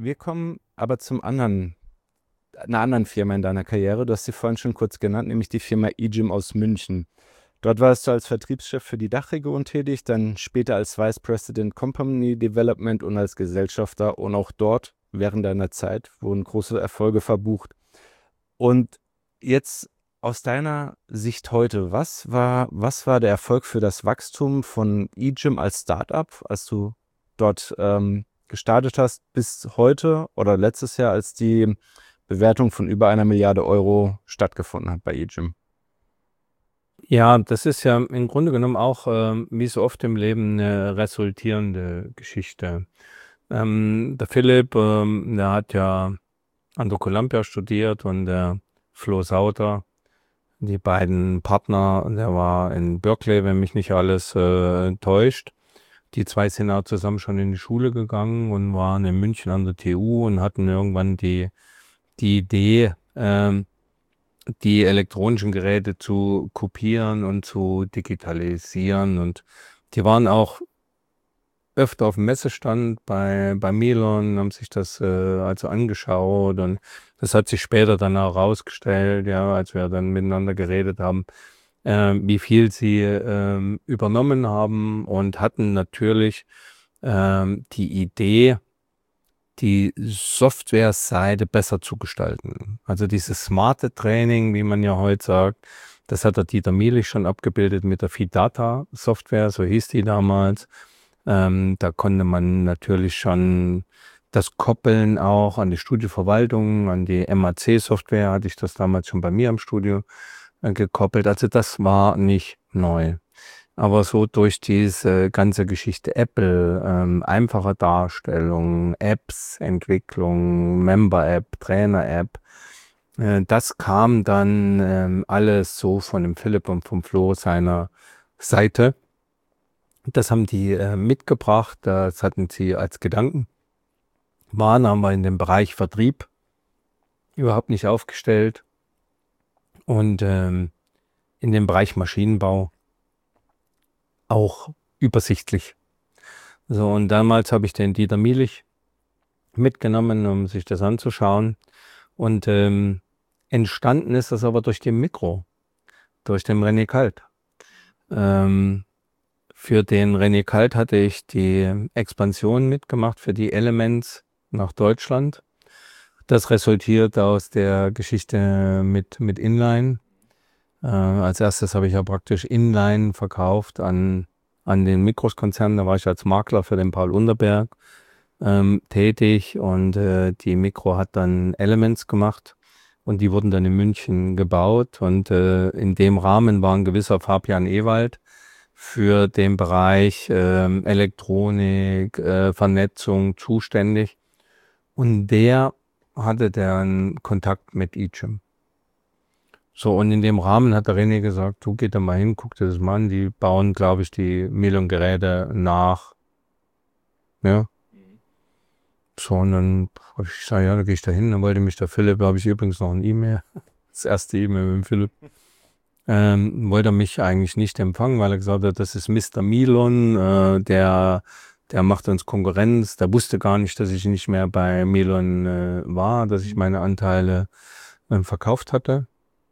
Wir kommen aber einer anderen Firma in deiner Karriere. Du hast sie vorhin schon kurz genannt, nämlich die Firma eGym aus München. Dort warst du als Vertriebschef für die Dachregion tätig, dann später als Vice President Company Development und als Gesellschafter. Und auch dort während deiner Zeit wurden große Erfolge verbucht. Und jetzt aus deiner Sicht heute, was war der Erfolg für das Wachstum von eGym als Startup, als du dort gestartet hast, bis heute oder letztes Jahr, als die Bewertung von über 1 Milliarde Euro stattgefunden hat bei eGym? Ja, das ist ja im Grunde genommen auch, wie so oft im Leben 'ne resultierende Geschichte. Der Philipp, der hat ja an der Columbia studiert und der Flo Sauter, die beiden Partner, der war in Berkeley, wenn mich nicht alles, täuscht. Die 2 sind auch zusammen schon in die Schule gegangen und waren in München an der TU und hatten irgendwann die Idee, die elektronischen Geräte zu kopieren und zu digitalisieren. Und die waren auch öfter auf dem Messestand bei Milon, haben sich das also angeschaut. Und das hat sich später dann auch herausgestellt, ja, als wir dann miteinander geredet haben, wie viel sie übernommen haben und hatten natürlich die Idee, die Softwareseite besser zu gestalten. Also dieses smarte Training, wie man ja heute sagt, das hat der Dieter Mielich schon abgebildet mit der Fidata Software, so hieß die damals. Da konnte man natürlich schon das koppeln auch an die Studioverwaltung, an die MAC-Software hatte ich das damals schon bei mir im Studio gekoppelt. Also das war nicht neu. Aber so durch diese ganze Geschichte Apple, einfache Darstellung, Apps, Entwicklung, Member-App, Trainer-App, das kam dann alles so von dem Philipp und vom Flo seiner Seite. Das haben die mitgebracht, das hatten sie als Gedanken, waren aber in dem Bereich Vertrieb überhaupt nicht aufgestellt und in dem Bereich Maschinenbau auch übersichtlich. So, und damals habe ich den Dieter Mielich mitgenommen, um sich das anzuschauen. Und entstanden ist das aber durch den Mikro, durch den René Kalt. Für den René Kalt hatte ich die Expansion mitgemacht für die Elements nach Deutschland. Das resultiert aus der Geschichte mit Inline. Als erstes habe ich ja praktisch Inline verkauft an den Mikros-Konzern. Da war ich als Makler für den Paul Underberg tätig und die Mikro hat dann Elements gemacht und die wurden dann in München gebaut und in dem Rahmen war ein gewisser Fabian Ewald für den Bereich Elektronik, Vernetzung zuständig und der hatte dann Kontakt mit eGym. So, und in dem Rahmen hat der René gesagt, du geh da mal hin, guck dir das mal an, die bauen, glaube ich, die Milon-Geräte nach. Ja. So, und dann habe ich gesagt, ja, da gehe ich da hin. Dann wollte mich der Philipp, da habe ich übrigens noch ein E-Mail, das erste E-Mail mit dem Philipp, wollte er mich eigentlich nicht empfangen, weil er gesagt hat, das ist Mr. Milon, der macht uns Konkurrenz. Der wusste gar nicht, dass ich nicht mehr bei Milon war, dass ich meine Anteile verkauft hatte.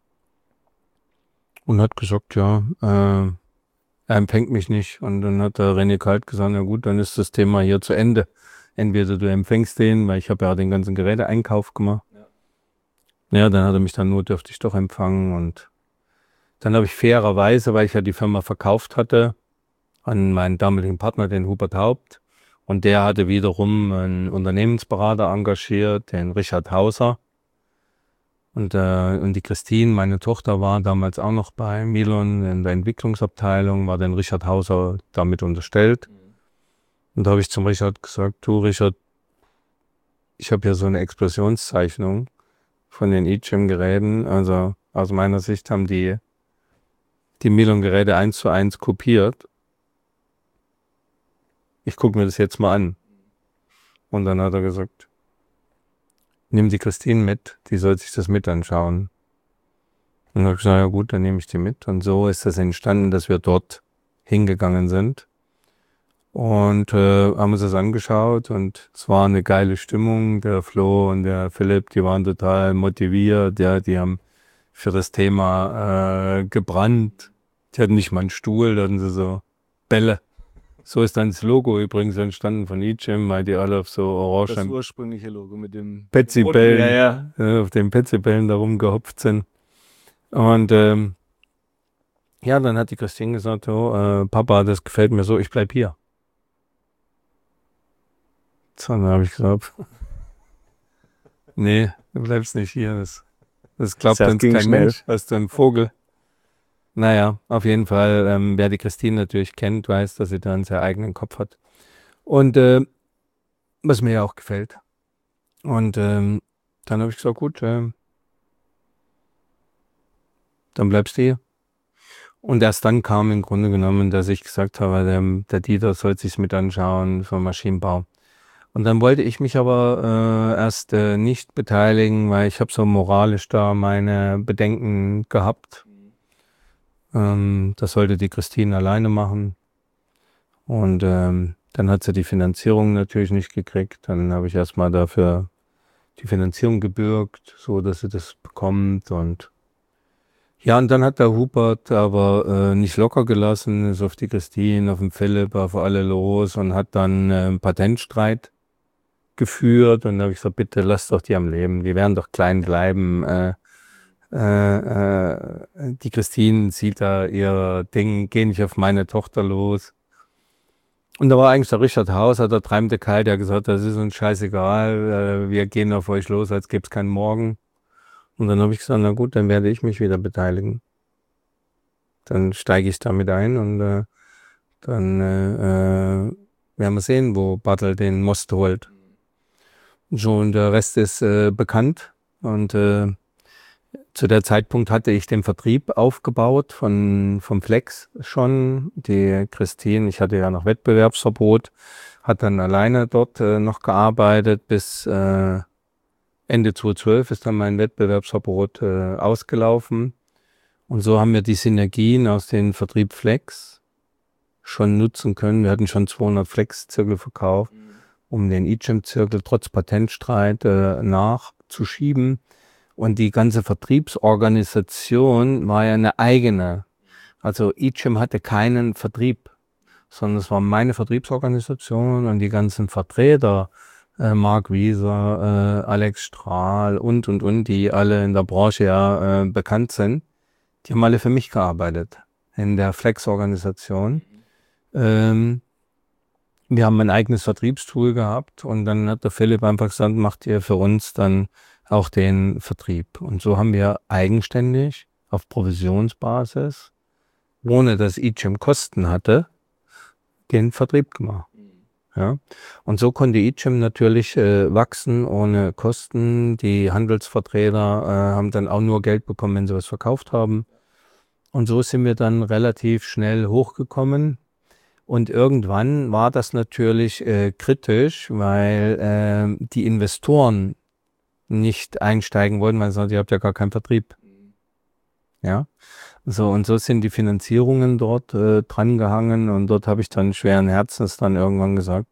Und hat gesagt, ja, er empfängt mich nicht. Und dann hat der René Kalt gesagt, na gut, dann ist das Thema hier zu Ende. Entweder du empfängst den, weil ich habe ja den ganzen Geräteeinkauf gemacht. Ja, dann hat er mich dann notdürftig doch empfangen. Und dann habe ich fairerweise, weil ich ja die Firma verkauft hatte, an meinen damaligen Partner, den Hubert Haupt. Und der hatte wiederum einen Unternehmensberater engagiert, den Richard Hauser. Und die Christine, meine Tochter, war damals auch noch bei Milon in der Entwicklungsabteilung, war den Richard Hauser damit unterstellt. Und da habe ich zum Richard gesagt, du Richard, ich habe hier so eine Explosionszeichnung von den eGym-Geräten. Also aus meiner Sicht haben die Milon-Geräte 1:1 kopiert. Ich gucke mir das jetzt mal an. Und dann hat er gesagt, nimm die Christine mit, die soll sich das mit anschauen. Und dann habe ich gesagt, ja gut, dann nehme ich die mit. Und so ist das entstanden, dass wir dort hingegangen sind. und haben uns das angeschaut und es war eine geile Stimmung. Der Flo und der Philipp, die waren total motiviert, ja, die haben für das Thema gebrannt. Die hatten nicht mal einen Stuhl, da hatten sie so Bälle. So ist dann das Logo übrigens entstanden von eGym, weil die alle auf so Das orange ursprüngliche Logo mit dem Petsy-Bällen, auf den Petsy-Bällen da rumgehopft sind. Und ja, dann hat die Christine gesagt, oh, Papa, das gefällt mir so, ich bleib hier. So, dann habe ich gesagt, nee, du bleibst nicht hier, das glaubt uns ging kein schnell. Mensch, hast du ein Vogel. Naja, auf jeden Fall, wer die Christine natürlich kennt, weiß, dass sie da einen sehr eigenen Kopf hat. Und was mir ja auch gefällt. Und dann habe ich gesagt, gut, dann bleibst du hier. Und erst dann kam im Grunde genommen, dass ich gesagt habe, der Dieter soll sich's mit anschauen für Maschinenbau. Und dann wollte ich mich aber erst nicht beteiligen, weil ich habe so moralisch da meine Bedenken gehabt. Das sollte die Christine alleine machen. Und dann hat sie die Finanzierung natürlich nicht gekriegt. Dann habe ich erstmal dafür die Finanzierung gebürgt, so dass sie das bekommt. Und ja, und dann hat der Hubert aber nicht locker gelassen, ist auf die Christine, auf den Philipp, auf alle los und hat dann einen Patentstreit geführt. Und da habe ich gesagt, bitte lasst doch die am Leben, die werden doch klein bleiben. Die Christine sieht da ihr Ding, geh nicht auf meine Tochter los. Und da war eigentlich der Richard Hauser, der treibende Kerl, der gesagt hat, das ist uns scheißegal, wir gehen auf euch los, als gäbe es keinen Morgen. Und dann habe ich gesagt, na gut, dann werde ich mich wieder beteiligen. Dann steige ich damit ein und dann werden wir sehen, wo Bartel den Most holt. So, und der Rest ist bekannt. Und zu der Zeitpunkt hatte ich den Vertrieb aufgebaut vom Flex schon. Die Christine, ich hatte ja noch Wettbewerbsverbot, hat dann alleine dort noch gearbeitet bis Ende 2012 ist dann mein Wettbewerbsverbot ausgelaufen. Und so haben wir die Synergien aus dem Vertrieb Flex schon nutzen können. Wir hatten schon 200 Flex-Zirkel verkauft, um den eGym-Zirkel trotz Patentstreit nachzuschieben. Und die ganze Vertriebsorganisation war ja eine eigene. Also eGym hatte keinen Vertrieb, sondern es war meine Vertriebsorganisation und die ganzen Vertreter, Marc Wieser, Alex Strahl und, die alle in der Branche ja bekannt sind, die haben alle für mich gearbeitet in der Flex-Organisation. Wir haben ein eigenes Vertriebstool gehabt und dann hat der Philipp einfach gesagt, macht ihr für uns dann auch den Vertrieb. Und so haben wir eigenständig auf Provisionsbasis, ohne dass eGym Kosten hatte, den Vertrieb gemacht. Ja. Und so konnte eGym natürlich wachsen ohne Kosten. Die Handelsvertreter haben dann auch nur Geld bekommen, wenn sie was verkauft haben. Und so sind wir dann relativ schnell hochgekommen. Und irgendwann war das natürlich kritisch, weil die Investoren nicht einsteigen wollten, weil sie sagten, ihr habt ja gar keinen Vertrieb. Ja, so und so sind die Finanzierungen dort drangehangen und dort habe ich dann schweren Herzens dann irgendwann gesagt,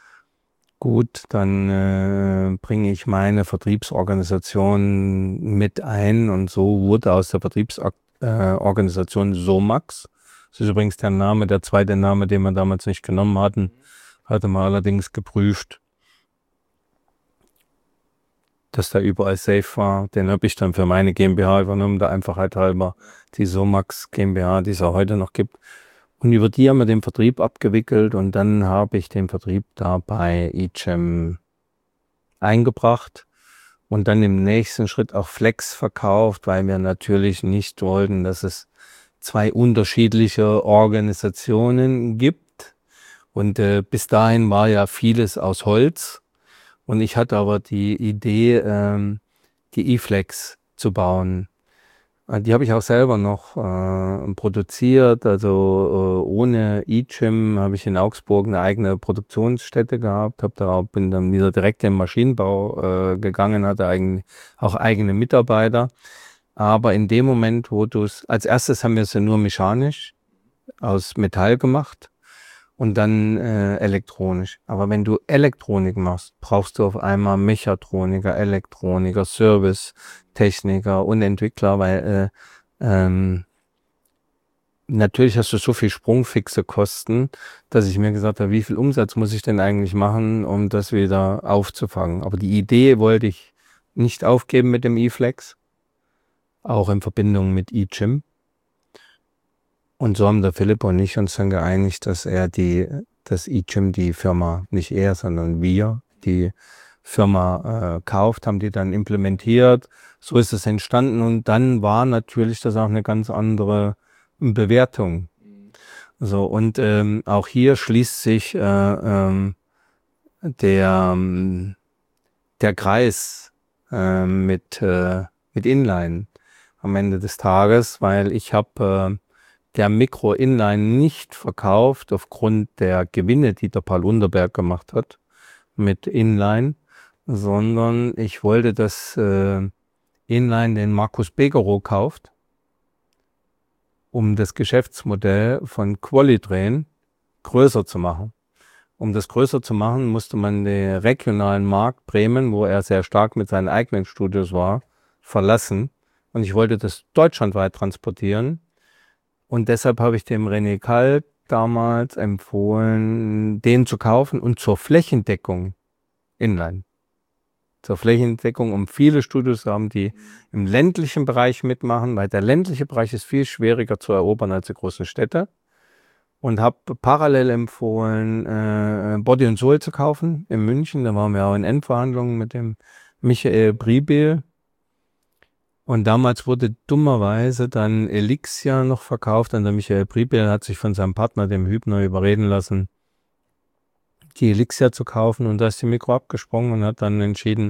gut, dann bringe ich meine Vertriebsorganisation mit ein und so wurde aus der Vertriebsorganisation Somax. Das ist übrigens der zweite Name, den wir damals nicht genommen hatten, hatte man allerdings geprüft, dass der überall safe war. Den habe ich dann für meine GmbH übernommen, der Einfachheit halber, die Somax GmbH, die es auch heute noch gibt. Und über die haben wir den Vertrieb abgewickelt und dann habe ich den Vertrieb da bei eGym eingebracht und dann im nächsten Schritt auch Flex verkauft, weil wir natürlich nicht wollten, dass es zwei unterschiedliche Organisationen gibt. Und bis dahin war ja vieles aus Holz. Und ich hatte aber die Idee, die eFlex zu bauen. Die habe ich auch selber noch produziert. Also ohne eGym habe ich in Augsburg eine eigene Produktionsstätte gehabt. Bin dann wieder direkt in den Maschinenbau gegangen, hatte auch eigene Mitarbeiter. Aber in dem Moment, als erstes haben wir es ja nur mechanisch aus Metall gemacht. und dann elektronisch. Aber wenn du Elektronik machst, brauchst du auf einmal Mechatroniker, Elektroniker, Servicetechniker und Entwickler, weil natürlich hast du so viel sprungfixe Kosten, dass ich mir gesagt habe, wie viel Umsatz muss ich denn eigentlich machen, um das wieder aufzufangen. Aber die Idee wollte ich nicht aufgeben mit dem eFlex, auch in Verbindung mit eGym. Und so haben der Philipp und ich uns dann geeinigt, dass das eGym, die Firma, nicht er, sondern wir, die Firma kauft, haben die dann implementiert. So ist es entstanden und dann war natürlich das auch eine ganz andere Bewertung. So, und auch hier schließt sich der Kreis mit Inline am Ende des Tages, weil ich habe der Mikro-Inline nicht verkauft aufgrund der Gewinne, die der Paul Underberg gemacht hat mit Inline, sondern ich wollte, dass Inline den Markus Begerow kauft, um das Geschäftsmodell von Qualitrain größer zu machen. Um das größer zu machen, musste man den regionalen Markt Bremen, wo er sehr stark mit seinen eigenen Studios war, verlassen. Und ich wollte das deutschlandweit transportieren. Und deshalb habe ich dem René Kalb damals empfohlen, den zu kaufen und zur Flächendeckung Inline. Zur Flächendeckung, um viele Studios zu haben, die im ländlichen Bereich mitmachen, weil der ländliche Bereich ist viel schwieriger zu erobern als die großen Städte. Und habe parallel empfohlen, Body & Soul zu kaufen in München. Da waren wir auch in Endverhandlungen mit dem Michael Briebel. Und damals wurde dummerweise dann Elixia noch verkauft. Und der Michael Briebel hat sich von seinem Partner, dem Hübner, überreden lassen, die Elixia zu kaufen. Und da ist die Mikro abgesprungen und hat dann entschieden,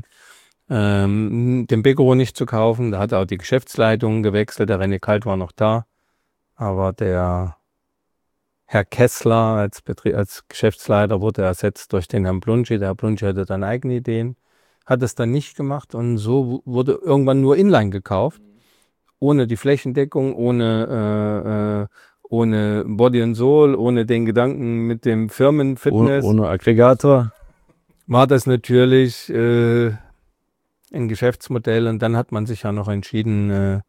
den Begerow nicht zu kaufen. Da hat er auch die Geschäftsleitung gewechselt. Der René Kalt war noch da. Aber der Herr Kessler als Geschäftsleiter wurde ersetzt durch den Herrn Blunci. Der Herr Blunci hatte dann eigene Ideen, hat es dann nicht gemacht und so wurde irgendwann nur Inline gekauft, ohne die Flächendeckung, ohne Body & Soul, ohne den Gedanken mit dem Firmenfitness. Ohne Aggregator. War das natürlich ein Geschäftsmodell und dann hat man sich ja noch entschieden,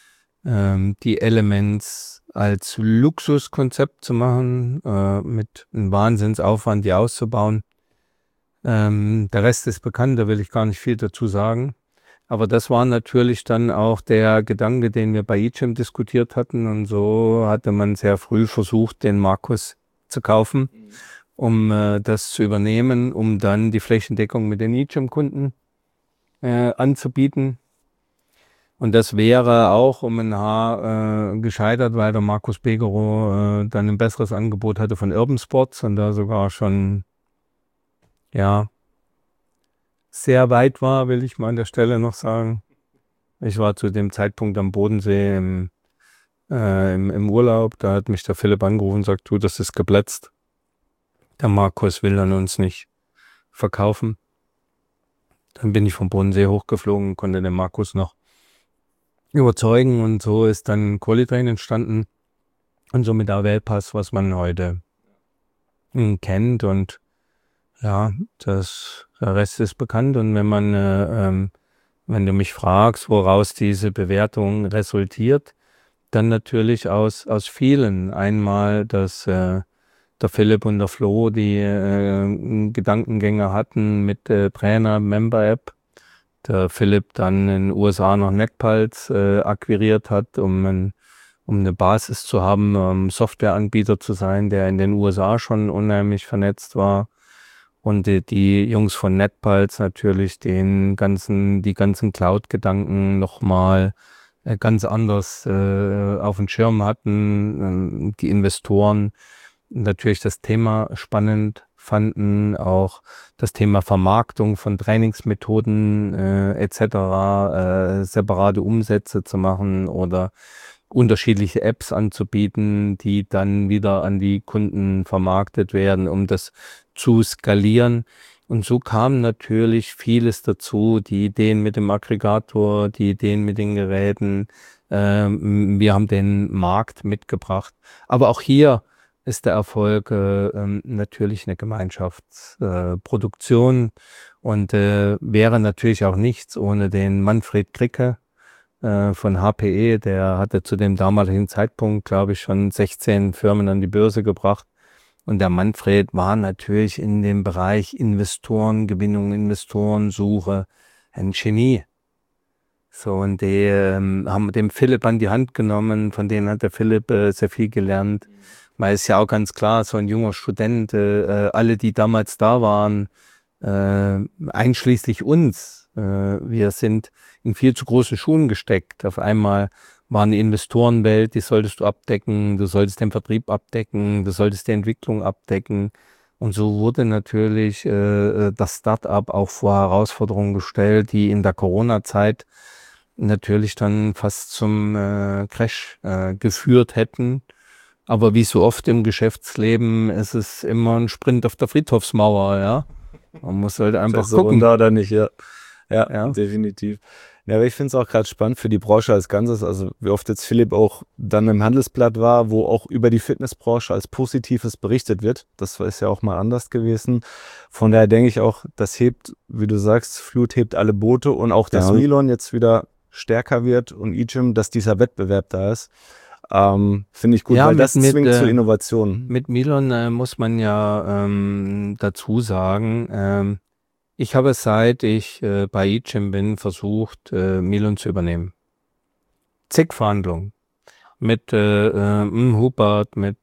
die Elements als Luxuskonzept zu machen, mit einem Wahnsinnsaufwand, die auszubauen. Der Rest ist bekannt, da will ich gar nicht viel dazu sagen. Aber das war natürlich dann auch der Gedanke, den wir bei eGym diskutiert hatten. Und so hatte man sehr früh versucht, den Markus zu kaufen, um das zu übernehmen, um dann die Flächendeckung mit den eGym-Kunden anzubieten. Und das wäre auch um ein Haar gescheitert, weil der Markus Begerow dann ein besseres Angebot hatte von Urban Sports und da sogar schon sehr weit war, will ich mal an der Stelle noch sagen. Ich war zu dem Zeitpunkt am Bodensee im Urlaub, da hat mich der Philipp angerufen und sagt, du, das ist geplatzt. Der Markus will dann uns nicht verkaufen. Dann bin ich vom Bodensee hochgeflogen und konnte den Markus noch überzeugen und so ist dann Qualitrain entstanden und somit der Wellpass, was man heute kennt und ja, der Rest ist bekannt und wenn du mich fragst, woraus diese Bewertung resultiert, dann natürlich aus vielen. Einmal, dass der Philipp und der Flo die Gedankengänge hatten mit Trainer-Member-App. Der Philipp dann in den USA noch Neckpulse akquiriert hat, um eine Basis zu haben, Softwareanbieter zu sein, der in den USA schon unheimlich vernetzt war. Und die Jungs von NetPulse natürlich die ganzen Cloud-Gedanken nochmal ganz anders auf dem Schirm hatten. Die Investoren natürlich das Thema spannend fanden, auch das Thema Vermarktung von Trainingsmethoden etc., separate Umsätze zu machen oder unterschiedliche Apps anzubieten, die dann wieder an die Kunden vermarktet werden, um das zu skalieren. Und so kam natürlich vieles dazu, die Ideen mit dem Aggregator, die Ideen mit den Geräten. Wir haben den Markt mitgebracht. Aber auch hier ist der Erfolg natürlich eine Gemeinschaftsproduktion und wäre natürlich auch nichts ohne den Manfred Kricke von HPE. Der hatte zu dem damaligen Zeitpunkt, glaube ich, schon 16 Firmen an die Börse gebracht. Und der Manfred war natürlich in dem Bereich Investorengewinnung, Investorensuche ein Genie. So, und die haben dem Philipp an die Hand genommen, von denen hat der Philipp sehr viel gelernt. Weil es ja auch ganz klar, so ein junger Student, alle, die damals da waren, einschließlich uns, wir sind in viel zu großen Schuhen gesteckt. Auf einmal war eine Investorenwelt, die solltest du abdecken, du solltest den Vertrieb abdecken, du solltest die Entwicklung abdecken. Und so wurde natürlich das Start-up auch vor Herausforderungen gestellt, die in der Corona-Zeit natürlich dann fast zum Crash geführt hätten. Aber wie so oft im Geschäftsleben ist es immer ein Sprint auf der Friedhofsmauer, ja. Man muss halt einfach So gucken. da oder nicht, ja. Ja, Ja. definitiv. Ja, aber ich finde es auch gerade spannend für die Branche als Ganzes. Also wie oft jetzt Philipp auch dann im Handelsblatt war, wo auch über die Fitnessbranche als Positives berichtet wird. Das ist ja auch mal anders gewesen. Von daher denke ich auch, das hebt, wie du sagst, Flut hebt alle Boote und auch, dass Ja. Milon jetzt wieder stärker wird und eGym, dass dieser Wettbewerb da ist. Finde ich gut, Ja, weil das mit zwingt zur Innovation. Milon muss man ja dazu sagen, ich habe seit ich bei eGym bin versucht, Milon zu übernehmen. Zig Verhandlungen mit Hubert, mit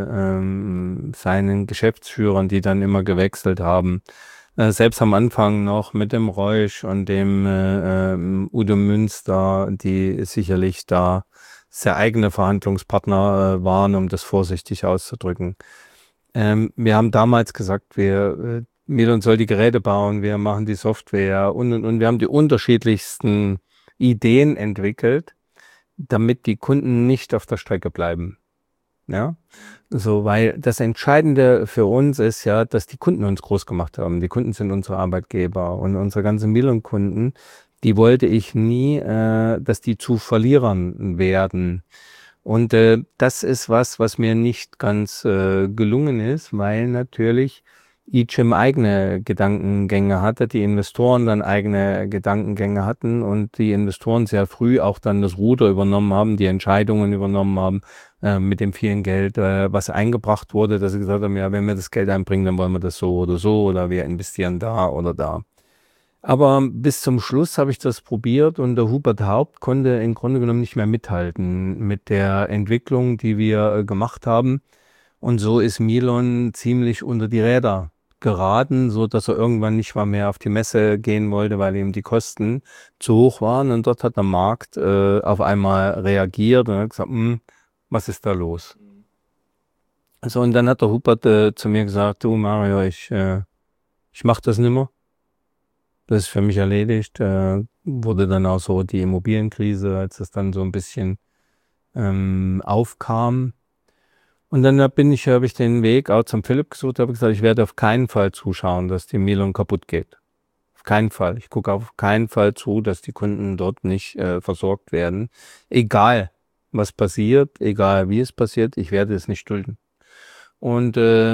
seinen Geschäftsführern, die dann immer gewechselt haben. Selbst am Anfang noch mit dem Reusch und dem Udo Münster, die sicherlich da sehr eigene Verhandlungspartner waren, um das vorsichtig auszudrücken. Wir haben damals gesagt, Milon soll die Geräte bauen, wir machen die Software und wir haben die unterschiedlichsten Ideen entwickelt, damit die Kunden nicht auf der Strecke bleiben. Ja, so, weil das Entscheidende für uns ist ja, dass die Kunden uns groß gemacht haben. Die Kunden sind unsere Arbeitgeber und unsere ganzen Milon-Kunden, die wollte ich nie, dass die zu Verlierern werden. Und das ist was mir nicht ganz gelungen ist, weil natürlich eGym eigene Gedankengänge hatte, die Investoren dann eigene Gedankengänge hatten und die Investoren sehr früh auch dann das Ruder übernommen haben, die Entscheidungen übernommen haben mit dem vielen Geld, was eingebracht wurde, dass sie gesagt haben, ja, wenn wir das Geld einbringen, dann wollen wir das so oder wir investieren da oder da. Aber bis zum Schluss habe ich das probiert und der Hubert Haupt konnte im Grunde genommen nicht mehr mithalten mit der Entwicklung, die wir gemacht haben. Und so ist Milon ziemlich unter die Räder geraten, so dass er irgendwann nicht mal mehr auf die Messe gehen wollte, weil ihm die Kosten zu hoch waren. Und dort hat der Markt auf einmal reagiert und hat gesagt, was ist da los? Also, und dann hat der Hubert zu mir gesagt, du Mario, ich mache das nicht mehr. Das ist für mich erledigt. Wurde dann auch so die Immobilienkrise, als es dann so ein bisschen aufkam. Und dann habe ich den Weg auch zum Philipp gesucht, habe gesagt, ich werde auf keinen Fall zuschauen, dass die Milon kaputt geht. Auf keinen Fall. Ich gucke auf keinen Fall zu, dass die Kunden dort nicht versorgt werden. Egal, was passiert, egal wie es passiert, ich werde es nicht dulden. Und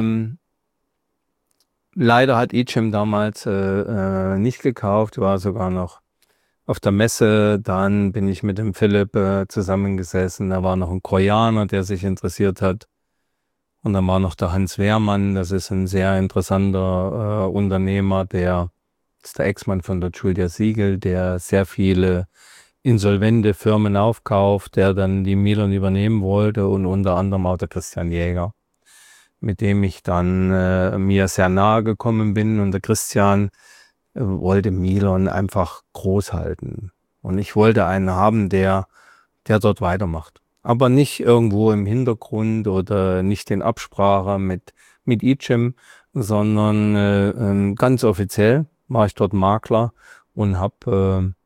leider hat eGym damals nicht gekauft, war sogar noch auf der Messe. Dann bin ich mit dem Philipp zusammengesessen. Da war noch ein Koreaner, der sich interessiert hat. Und dann war noch der Hans Wehrmann, das ist ein sehr interessanter Unternehmer, der ist der Ex-Mann von der Julia Siegel, der sehr viele insolvente Firmen aufkauft, der dann die Milon übernehmen wollte und unter anderem auch der Christian Jäger, mit dem ich dann mir sehr nahe gekommen bin. Und der Christian wollte Milon einfach groß halten. Und ich wollte einen haben, der dort weitermacht. Aber nicht irgendwo im Hintergrund oder nicht in Absprache mit eGym, sondern ganz offiziell war ich dort Makler und habe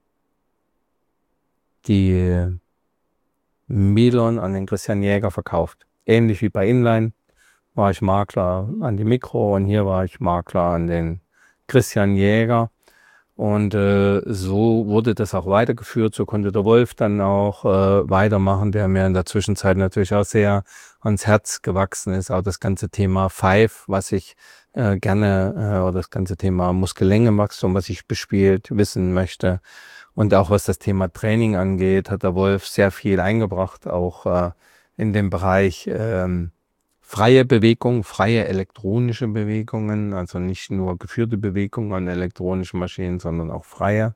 die Milon an den Christian Jäger verkauft. Ähnlich wie bei Inline war ich Makler an die Mikro und hier war ich Makler an den Christian Jäger. Und so wurde das auch weitergeführt. So konnte der Wolf dann auch weitermachen, der mir in der Zwischenzeit natürlich auch sehr ans Herz gewachsen ist. Auch das ganze Thema Five, was ich gerne, oder das ganze Thema Muskellängenwachstum, was ich bespielt wissen möchte. Und auch was das Thema Training angeht, hat der Wolf sehr viel eingebracht, auch in dem Bereich freie Bewegung, freie elektronische Bewegungen, also nicht nur geführte Bewegungen an elektronischen Maschinen, sondern auch freie.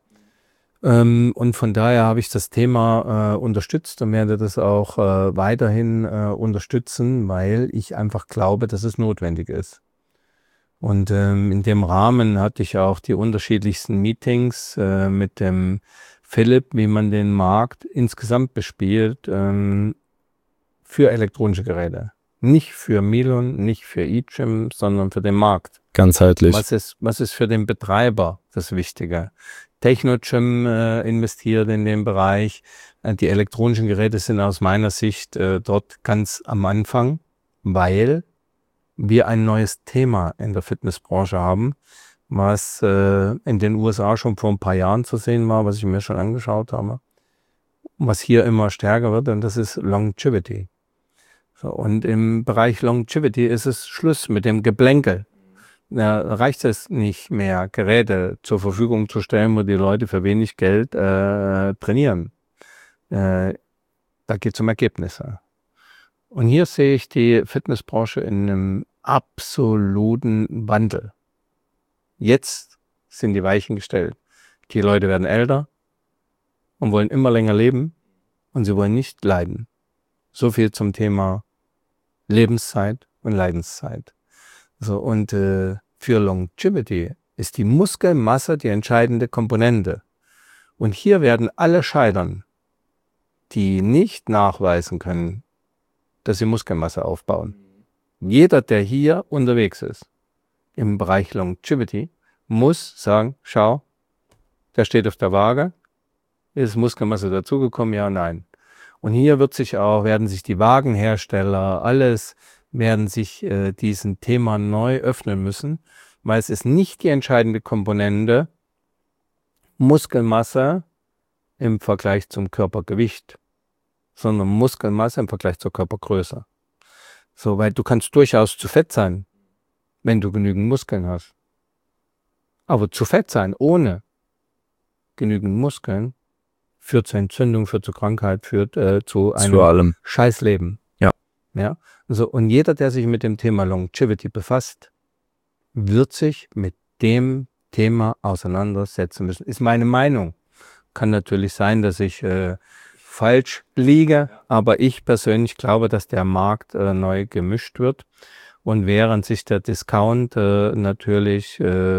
Und von daher habe ich das Thema unterstützt und werde das auch weiterhin unterstützen, weil ich einfach glaube, dass es notwendig ist. Und in dem Rahmen hatte ich auch die unterschiedlichsten Meetings mit dem Philipp, wie man den Markt insgesamt bespielt für elektronische Geräte. Nicht für Milon, nicht für eGym, sondern für den Markt. Ganzheitlich. Was ist für den Betreiber das Wichtige? Technogym investiert in den Bereich. Die elektronischen Geräte sind aus meiner Sicht dort ganz am Anfang, weil wir ein neues Thema in der Fitnessbranche haben, was in den USA schon vor ein paar Jahren zu sehen war, was ich mir schon angeschaut habe, was hier immer stärker wird, und das ist Longevity. So, und im Bereich Longevity ist es Schluss mit dem Geplänkel. Da reicht es nicht mehr, Geräte zur Verfügung zu stellen, wo die Leute für wenig Geld trainieren. Da geht es um Ergebnisse. Und hier sehe ich die Fitnessbranche in einem absoluten Wandel. Jetzt sind die Weichen gestellt. Die Leute werden älter und wollen immer länger leben und sie wollen nicht leiden. So viel zum Thema Lebenszeit und Leidenszeit. So, und für Longevity ist die Muskelmasse die entscheidende Komponente. Und hier werden alle scheitern, die nicht nachweisen können, dass sie Muskelmasse aufbauen. Jeder, der hier unterwegs ist im Bereich Longevity, muss sagen, schau, der steht auf der Waage, ist Muskelmasse dazugekommen, ja, nein. Und hier werden sich die Wagenhersteller, alles werden sich diesem Thema neu öffnen müssen, weil es ist nicht die entscheidende Komponente Muskelmasse im Vergleich zum Körpergewicht, sondern Muskelmasse im Vergleich zur Körpergröße. So, weil du kannst durchaus zu fett sein, wenn du genügend Muskeln hast. Aber zu fett sein ohne genügend Muskeln führt zu Entzündung, führt zu Krankheit, führt zu einem Scheißleben. Ja. So, und jeder, der sich mit dem Thema Longevity befasst, wird sich mit dem Thema auseinandersetzen müssen. Ist meine Meinung. Kann natürlich sein, dass ich falsch liege, aber ich persönlich glaube, dass der Markt neu gemischt wird. Und während sich der Discount natürlich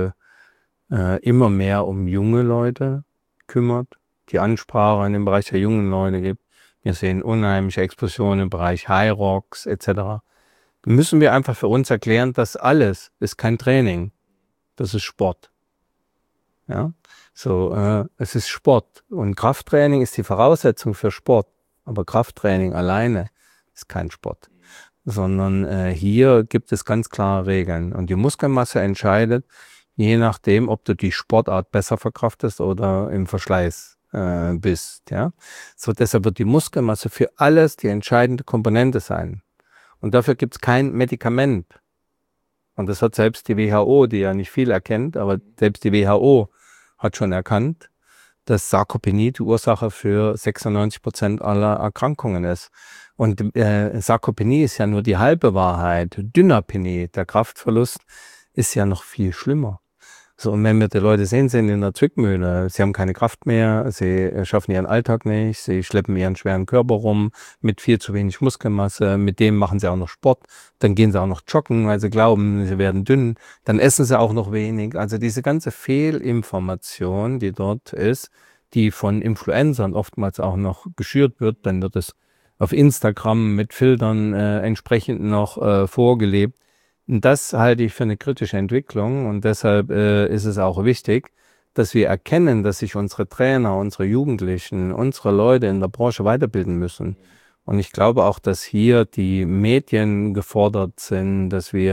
immer mehr um junge Leute kümmert, die Ansprache in dem Bereich der jungen Leute gibt, wir sehen unheimliche Explosionen im Bereich High Rocks etc., müssen wir einfach für uns erklären, dass alles ist kein Training, das ist Sport. Ja? So, es ist Sport und Krafttraining ist die Voraussetzung für Sport, aber Krafttraining alleine ist kein Sport, sondern hier gibt es ganz klare Regeln und die Muskelmasse entscheidet, je nachdem, ob du die Sportart besser verkraftest oder im Verschleiß bist. Ja? So, deshalb wird die Muskelmasse für alles die entscheidende Komponente sein. Und dafür gibt es kein Medikament. Und das hat selbst die WHO, die ja nicht viel erkennt, aber selbst die WHO hat schon erkannt, dass Sarkopenie die Ursache für 96% aller Erkrankungen ist. Und Sarkopenie ist ja nur die halbe Wahrheit. Dynapenie, der Kraftverlust, ist ja noch viel schlimmer. So, und wenn wir die Leute sehen, sind in der Zwickmühle, sie haben keine Kraft mehr, sie schaffen ihren Alltag nicht, sie schleppen ihren schweren Körper rum mit viel zu wenig Muskelmasse, mit dem machen sie auch noch Sport, dann gehen sie auch noch joggen, weil sie glauben, sie werden dünn, dann essen sie auch noch wenig. Also diese ganze Fehlinformation, die dort ist, die von Influencern oftmals auch noch geschürt wird, dann wird es auf Instagram mit Filtern entsprechend noch vorgelebt. Das halte ich für eine kritische Entwicklung und deshalb ist es auch wichtig, dass wir erkennen, dass sich unsere Trainer, unsere Jugendlichen, unsere Leute in der Branche weiterbilden müssen. Und ich glaube auch, dass hier die Medien gefordert sind, dass wir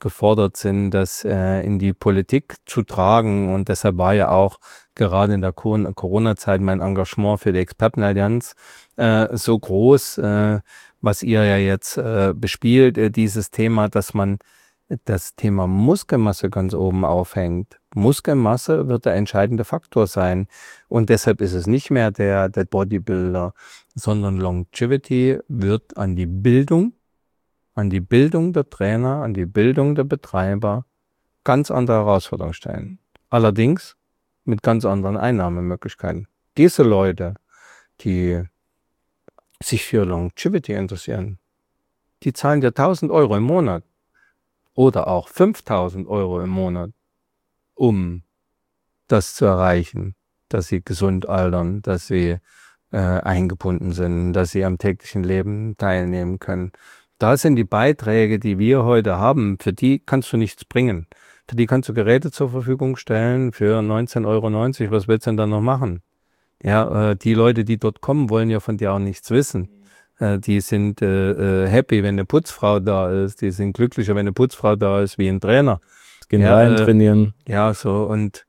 gefordert sind, das in die Politik zu tragen. Und deshalb war ja auch gerade in der Corona-Zeit mein Engagement für die Expertenallianz so groß, was ihr ja jetzt bespielt, dieses Thema, dass man das Thema Muskelmasse ganz oben aufhängt. Muskelmasse wird der entscheidende Faktor sein. Und deshalb ist es nicht mehr der Bodybuilder, sondern Longevity wird an die Bildung der Trainer, an die Bildung der Betreiber ganz andere Herausforderungen stellen. Allerdings mit ganz anderen Einnahmemöglichkeiten. Diese Leute, die sich für Longevity interessieren, die zahlen dir 1.000 Euro im Monat oder auch 5.000 Euro im Monat, um das zu erreichen, dass sie gesund altern, dass sie eingebunden sind, dass sie am täglichen Leben teilnehmen können. Da sind die Beiträge, die wir heute haben, für die kannst du nichts bringen. Für die kannst du Geräte zur Verfügung stellen für 19,90 Euro. Was willst du denn dann noch machen? Ja, die Leute, die dort kommen, wollen ja von dir auch nichts wissen. Die sind happy, wenn eine Putzfrau da ist. Die sind glücklicher, wenn eine Putzfrau da ist, wie ein Trainer. Gehen rein, trainieren. Ja, so und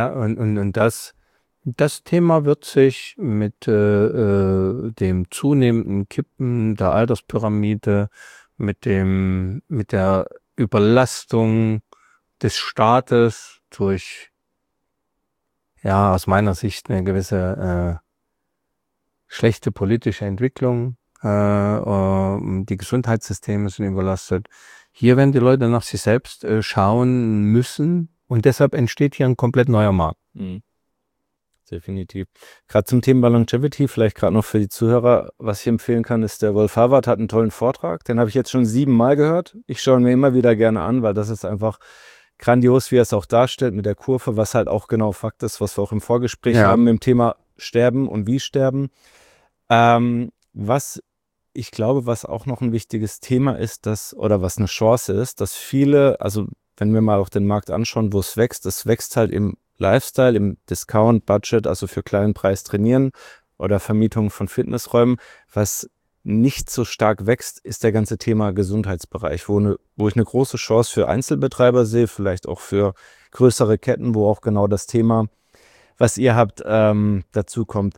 das Thema wird sich mit dem zunehmenden Kippen der Alterspyramide, mit der Überlastung des Staates durch, ja, aus meiner Sicht eine gewisse schlechte politische Entwicklung. Die Gesundheitssysteme sind überlastet. Hier werden die Leute nach sich selbst schauen müssen und deshalb entsteht hier ein komplett neuer Markt. Definitiv. Gerade zum Thema Longevity, vielleicht gerade noch für die Zuhörer, was ich empfehlen kann, ist der Wolf Harvard hat einen tollen Vortrag, den habe ich jetzt schon 7 Mal gehört. Ich schaue ihn mir immer wieder gerne an, weil das ist einfach grandios, wie er es auch darstellt mit der Kurve, was halt auch genau Fakt ist, was wir auch im Vorgespräch haben mit dem Thema Sterben und wie sterben. Was ich glaube, was auch noch ein wichtiges Thema ist, oder was eine Chance ist, dass viele, also wenn wir mal auch den Markt anschauen, wo es wächst halt im Lifestyle, im Discount-Budget, also für kleinen Preis trainieren oder Vermietung von Fitnessräumen. Was nicht so stark wächst, ist der ganze Thema Gesundheitsbereich, wo ich eine große Chance für Einzelbetreiber sehe, vielleicht auch für größere Ketten, wo auch genau das Thema, was ihr habt, dazu kommt.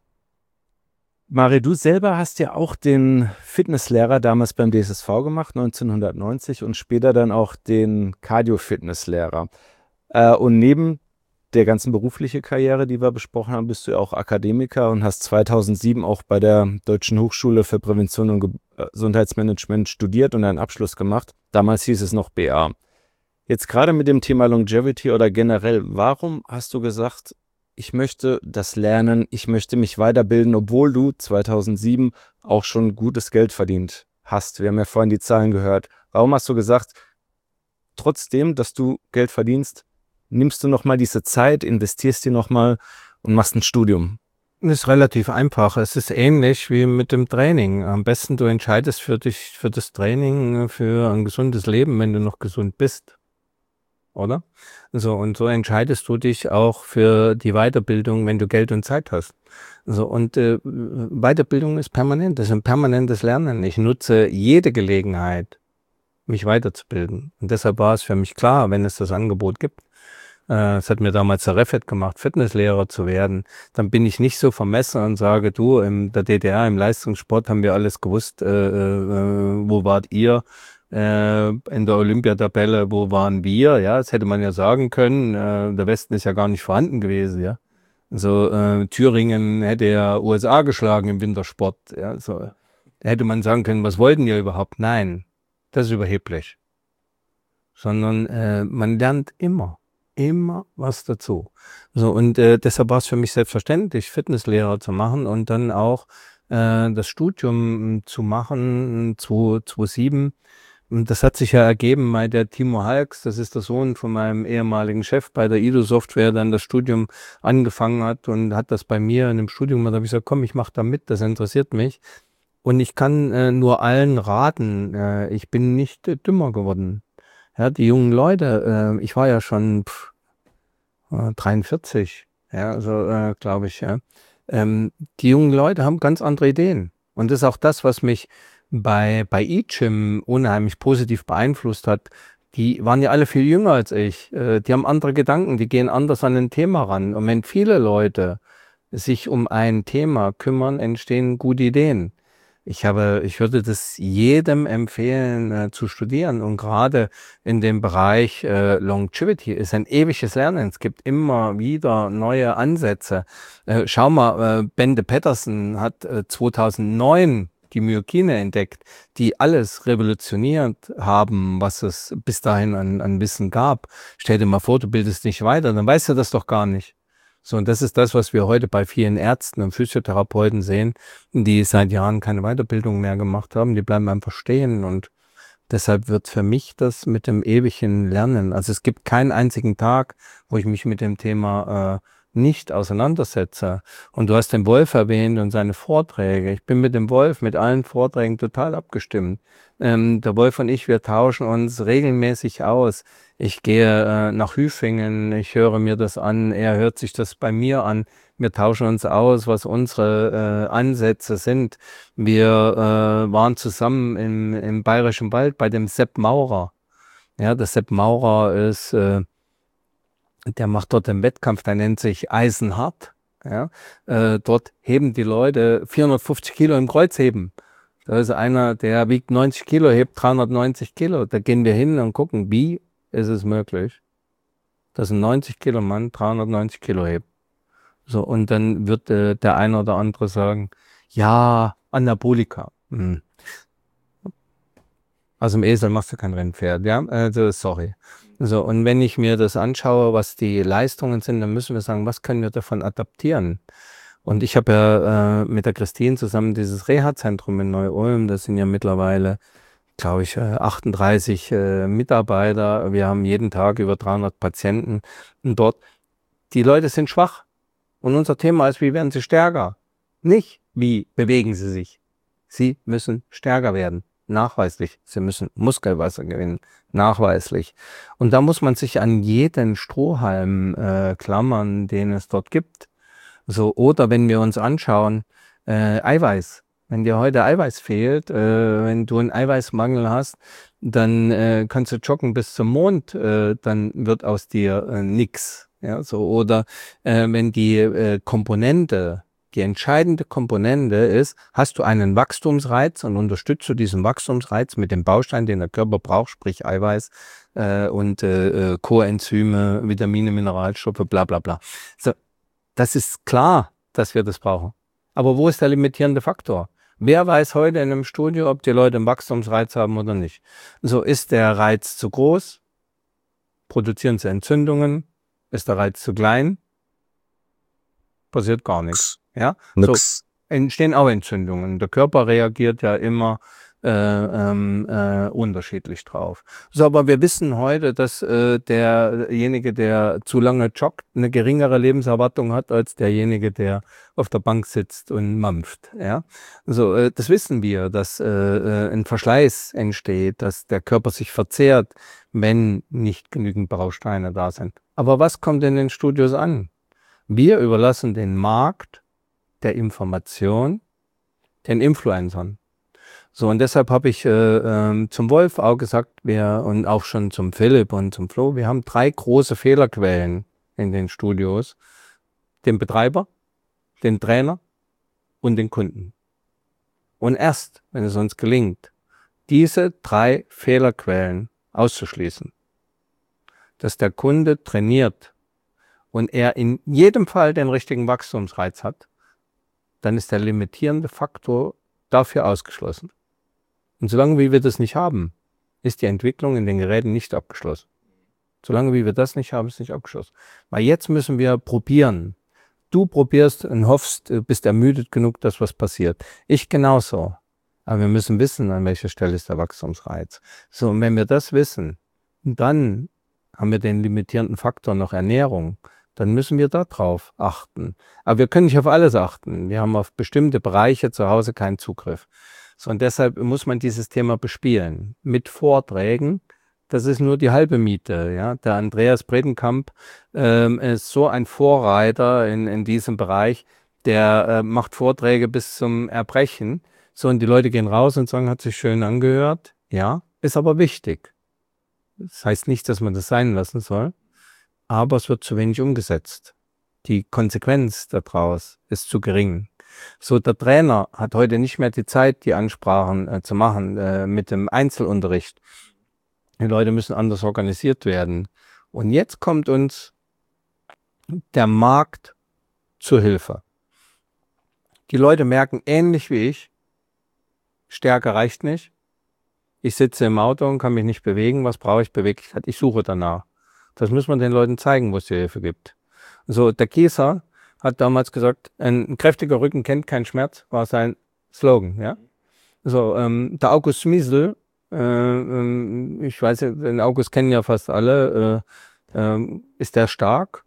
Mario, du selber hast ja auch den Fitnesslehrer damals beim DSSV gemacht, 1990, und später dann auch den Cardio-Fitnesslehrer. Und neben der ganzen beruflichen Karriere, die wir besprochen haben, bist du ja auch Akademiker und hast 2007 auch bei der Deutschen Hochschule für Prävention und Gesundheitsmanagement studiert und einen Abschluss gemacht. Damals hieß es noch BA. Jetzt gerade mit dem Thema Longevity oder generell, warum hast du gesagt, ich möchte das lernen, ich möchte mich weiterbilden, obwohl du 2007 auch schon gutes Geld verdient hast? Wir haben ja vorhin die Zahlen gehört. Warum hast du gesagt, trotzdem, dass du Geld verdienst, nimmst du nochmal diese Zeit, investierst die nochmal und machst ein Studium? Das ist relativ einfach. Es ist ähnlich wie mit dem Training. Am besten du entscheidest für das Training, für ein gesundes Leben, wenn du noch gesund bist. Oder? So, und so entscheidest du dich auch für die Weiterbildung, wenn du Geld und Zeit hast. So, und Weiterbildung ist permanent. Das ist ein permanentes Lernen. Ich nutze jede Gelegenheit, mich weiterzubilden. Und deshalb war es für mich klar, wenn es das Angebot gibt. Es hat mir damals der Refet gemacht, Fitnesslehrer zu werden. Dann bin ich nicht so vermessen und sage, du, in der DDR, im Leistungssport haben wir alles gewusst. Wo wart ihr? In der Olympiatabelle, wo waren wir? Ja, das hätte man ja sagen können. Der Westen ist ja gar nicht vorhanden gewesen. Ja, so Thüringen hätte ja USA geschlagen im Wintersport. Ja, so hätte man sagen können, was wollten ihr überhaupt? Nein, das ist überheblich. Sondern man lernt immer was dazu. So, und deshalb war es für mich selbstverständlich, Fitnesslehrer zu machen und dann auch das Studium zu machen, 2007. Und das hat sich ja ergeben, weil der Timo Halks, das ist der Sohn von meinem ehemaligen Chef bei der Ido-Software, dann das Studium angefangen hat und hat das bei mir in dem Studium, da habe ich gesagt, komm, ich mache da mit, das interessiert mich. Und ich kann nur allen raten, ich bin nicht dümmer geworden. Ja, die jungen Leute, ich war ja schon 43, ja, also glaube ich, ja. Die jungen Leute haben ganz andere Ideen. Und das ist auch das, was mich bei eGym unheimlich positiv beeinflusst hat. die waren ja alle viel jünger als ich. Die haben andere Gedanken, die gehen anders an ein Thema ran. Und wenn viele Leute sich um ein Thema kümmern, entstehen gute Ideen. Ich würde das jedem empfehlen, zu studieren. Und gerade in dem Bereich Longevity ist ein ewiges Lernen. Es gibt immer wieder neue Ansätze. Schau mal, Bente Patterson hat 2009 die Myokine entdeckt, die alles revolutioniert haben, was es bis dahin an Wissen gab. Stell dir mal vor, du bildest nicht weiter, dann weißt du das doch gar nicht. So, und das ist das, was wir heute bei vielen Ärzten und Physiotherapeuten sehen, die seit Jahren keine Weiterbildung mehr gemacht haben. Die bleiben einfach stehen. Und deshalb wird für mich das mit dem ewigen Lernen, also es gibt keinen einzigen Tag, wo ich mich mit dem Thema nicht auseinandersetze. Und du hast den Wolf erwähnt und seine Vorträge. Ich bin mit dem Wolf, mit allen Vorträgen total abgestimmt. Der Wolf und ich, wir tauschen uns regelmäßig aus. Ich gehe nach Hüfingen, ich höre mir das an, er hört sich das bei mir an. Wir tauschen uns aus, was unsere Ansätze sind. Wir waren zusammen im Bayerischen Wald bei dem Sepp Maurer. Ja, der Sepp Maurer ist, der macht dort einen Wettkampf, der nennt sich Eisenhart. Ja, dort heben die Leute 450 Kilo im Kreuzheben. Da ist einer, der wiegt 90 Kilo, hebt 390 Kilo. Da gehen wir hin und gucken, wie ist es möglich, dass ein 90 Kilo Mann 390 Kilo hebt. So, und dann wird der eine oder andere sagen, ja, Anabolika. Aus dem Esel machst du kein Rennpferd, ja, also sorry. So, und wenn ich mir das anschaue, was die Leistungen sind, dann müssen wir sagen, was können wir davon adaptieren? Und ich habe ja mit der Christine zusammen dieses Reha-Zentrum in Neu-Ulm, das sind ja mittlerweile, glaube ich, 38 Mitarbeiter. Wir haben jeden Tag über 300 Patienten. Und dort, die Leute sind schwach. Und unser Thema ist, wie werden sie stärker? Nicht, wie bewegen sie sich. Sie müssen stärker werden. Nachweislich. Sie müssen Muskelwasser gewinnen. Nachweislich. Und da muss man sich an jeden Strohhalm klammern, den es dort gibt. So, oder wenn wir uns anschauen, Eiweiß. Wenn dir heute Eiweiß fehlt, wenn du einen Eiweißmangel hast, dann kannst du joggen bis zum Mond, dann wird aus dir nix. Ja, so, oder wenn die Komponente, die entscheidende Komponente ist, hast du einen Wachstumsreiz und unterstützt du diesen Wachstumsreiz mit dem Baustein, den der Körper braucht, sprich Eiweiß und Coenzyme, Vitamine, Mineralstoffe, bla bla bla. So, das ist klar, dass wir das brauchen. Aber wo ist der limitierende Faktor? Wer weiß heute in einem Studio, ob die Leute einen Wachstumsreiz haben oder nicht? So, ist der Reiz zu groß? Produzieren sie Entzündungen? Ist der Reiz zu klein? Passiert gar nichts. Ja? So, entstehen auch Entzündungen. Der Körper reagiert ja immer unterschiedlich drauf. So, aber wir wissen heute, dass derjenige, der zu lange joggt, eine geringere Lebenserwartung hat als derjenige, der auf der Bank sitzt und mampft. Ja? So, das wissen wir, dass ein Verschleiß entsteht, dass der Körper sich verzehrt, wenn nicht genügend Bausteine da sind. Aber was kommt in den Studios an? Wir überlassen den Markt der Information den Influencern. So, und deshalb habe ich zum Wolf auch gesagt, und auch schon zum Philipp und zum Flo, wir haben 3 große Fehlerquellen in den Studios. Den Betreiber, den Trainer und den Kunden. Und erst, wenn es uns gelingt, diese 3 Fehlerquellen auszuschließen, dass der Kunde trainiert und er in jedem Fall den richtigen Wachstumsreiz hat, dann ist der limitierende Faktor dafür ausgeschlossen. Und solange wie wir das nicht haben, ist die Entwicklung in den Geräten nicht abgeschlossen. Solange wie wir das nicht haben, ist nicht abgeschlossen. Weil jetzt müssen wir probieren. Du probierst und hoffst, bist ermüdet genug, dass was passiert. Ich genauso. Aber wir müssen wissen, an welcher Stelle ist der Wachstumsreiz. So, und wenn wir das wissen, dann haben wir den limitierenden Faktor noch Ernährung. Dann müssen wir da drauf achten. Aber wir können nicht auf alles achten. Wir haben auf bestimmte Bereiche zu Hause keinen Zugriff. So, und deshalb muss man dieses Thema bespielen. Mit Vorträgen, das ist nur die halbe Miete. Ja? Der Andreas Bredenkamp ist so ein Vorreiter in diesem Bereich, der macht Vorträge bis zum Erbrechen. So, und die Leute gehen raus und sagen, hat sich schön angehört. Ja, ist aber wichtig. Das heißt nicht, dass man das sein lassen soll, aber es wird zu wenig umgesetzt. Die Konsequenz daraus ist zu gering. So, der Trainer hat heute nicht mehr die Zeit, die Ansprachen zu machen mit dem Einzelunterricht. Die Leute müssen anders organisiert werden. Und jetzt kommt uns der Markt zur Hilfe. Die Leute merken ähnlich wie ich, Stärke reicht nicht. Ich sitze im Auto und kann mich nicht bewegen. Was brauche ich? Beweglichkeit. Ich suche danach. Das muss man den Leuten zeigen, wo es die Hilfe gibt. So, der Kieser hat damals gesagt, ein kräftiger Rücken kennt keinen Schmerz, war sein Slogan. Ja? So, der August Miesel, ich weiß, den August kennen ja fast alle, ist der stark?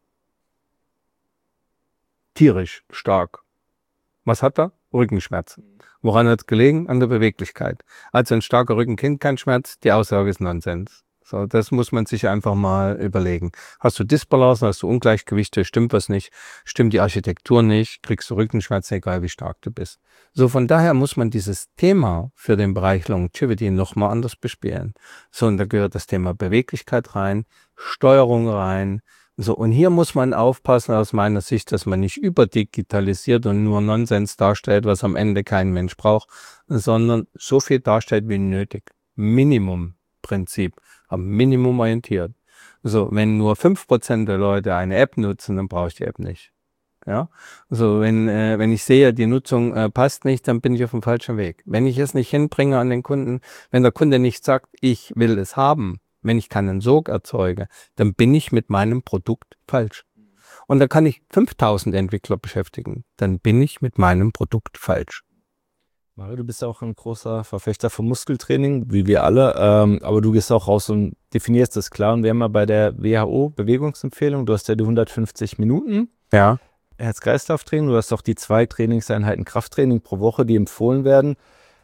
Tierisch stark. Was hat er? Rückenschmerzen. Woran hat es gelegen? An der Beweglichkeit. Also ein starker Rücken kennt keinen Schmerz, die Aussage ist Nonsens. So, das muss man sich einfach mal überlegen. Hast du Disbalancen, hast du Ungleichgewichte, stimmt was nicht, stimmt die Architektur nicht, kriegst du Rückenschmerzen, egal wie stark du bist. So, von daher muss man dieses Thema für den Bereich Longevity nochmal anders bespielen. So, und da gehört das Thema Beweglichkeit rein, Steuerung rein. So, und hier muss man aufpassen aus meiner Sicht, dass man nicht überdigitalisiert und nur Nonsens darstellt, was am Ende kein Mensch braucht, sondern so viel darstellt wie nötig. Minimumprinzip, am Minimum orientiert. So, wenn nur 5% der Leute eine App nutzen, dann brauche ich die App nicht. Ja, also wenn ich sehe, die Nutzung passt nicht, dann bin ich auf dem falschen Weg. Wenn ich es nicht hinbringe an den Kunden, wenn der Kunde nicht sagt, ich will es haben, wenn ich keinen Sog erzeuge, dann bin ich mit meinem Produkt falsch. Und da kann ich 5000 Entwickler beschäftigen, dann bin ich mit meinem Produkt falsch. Mario, du bist auch ein großer Verfechter von Muskeltraining, wie wir alle, aber du gehst auch raus und definierst das klar. Und wir haben mal bei der WHO-Bewegungsempfehlung, du hast ja die 150 Minuten Ja. Herz-Kreislauf-Training, du hast auch die 2 Trainingseinheiten Krafttraining pro Woche, die empfohlen werden.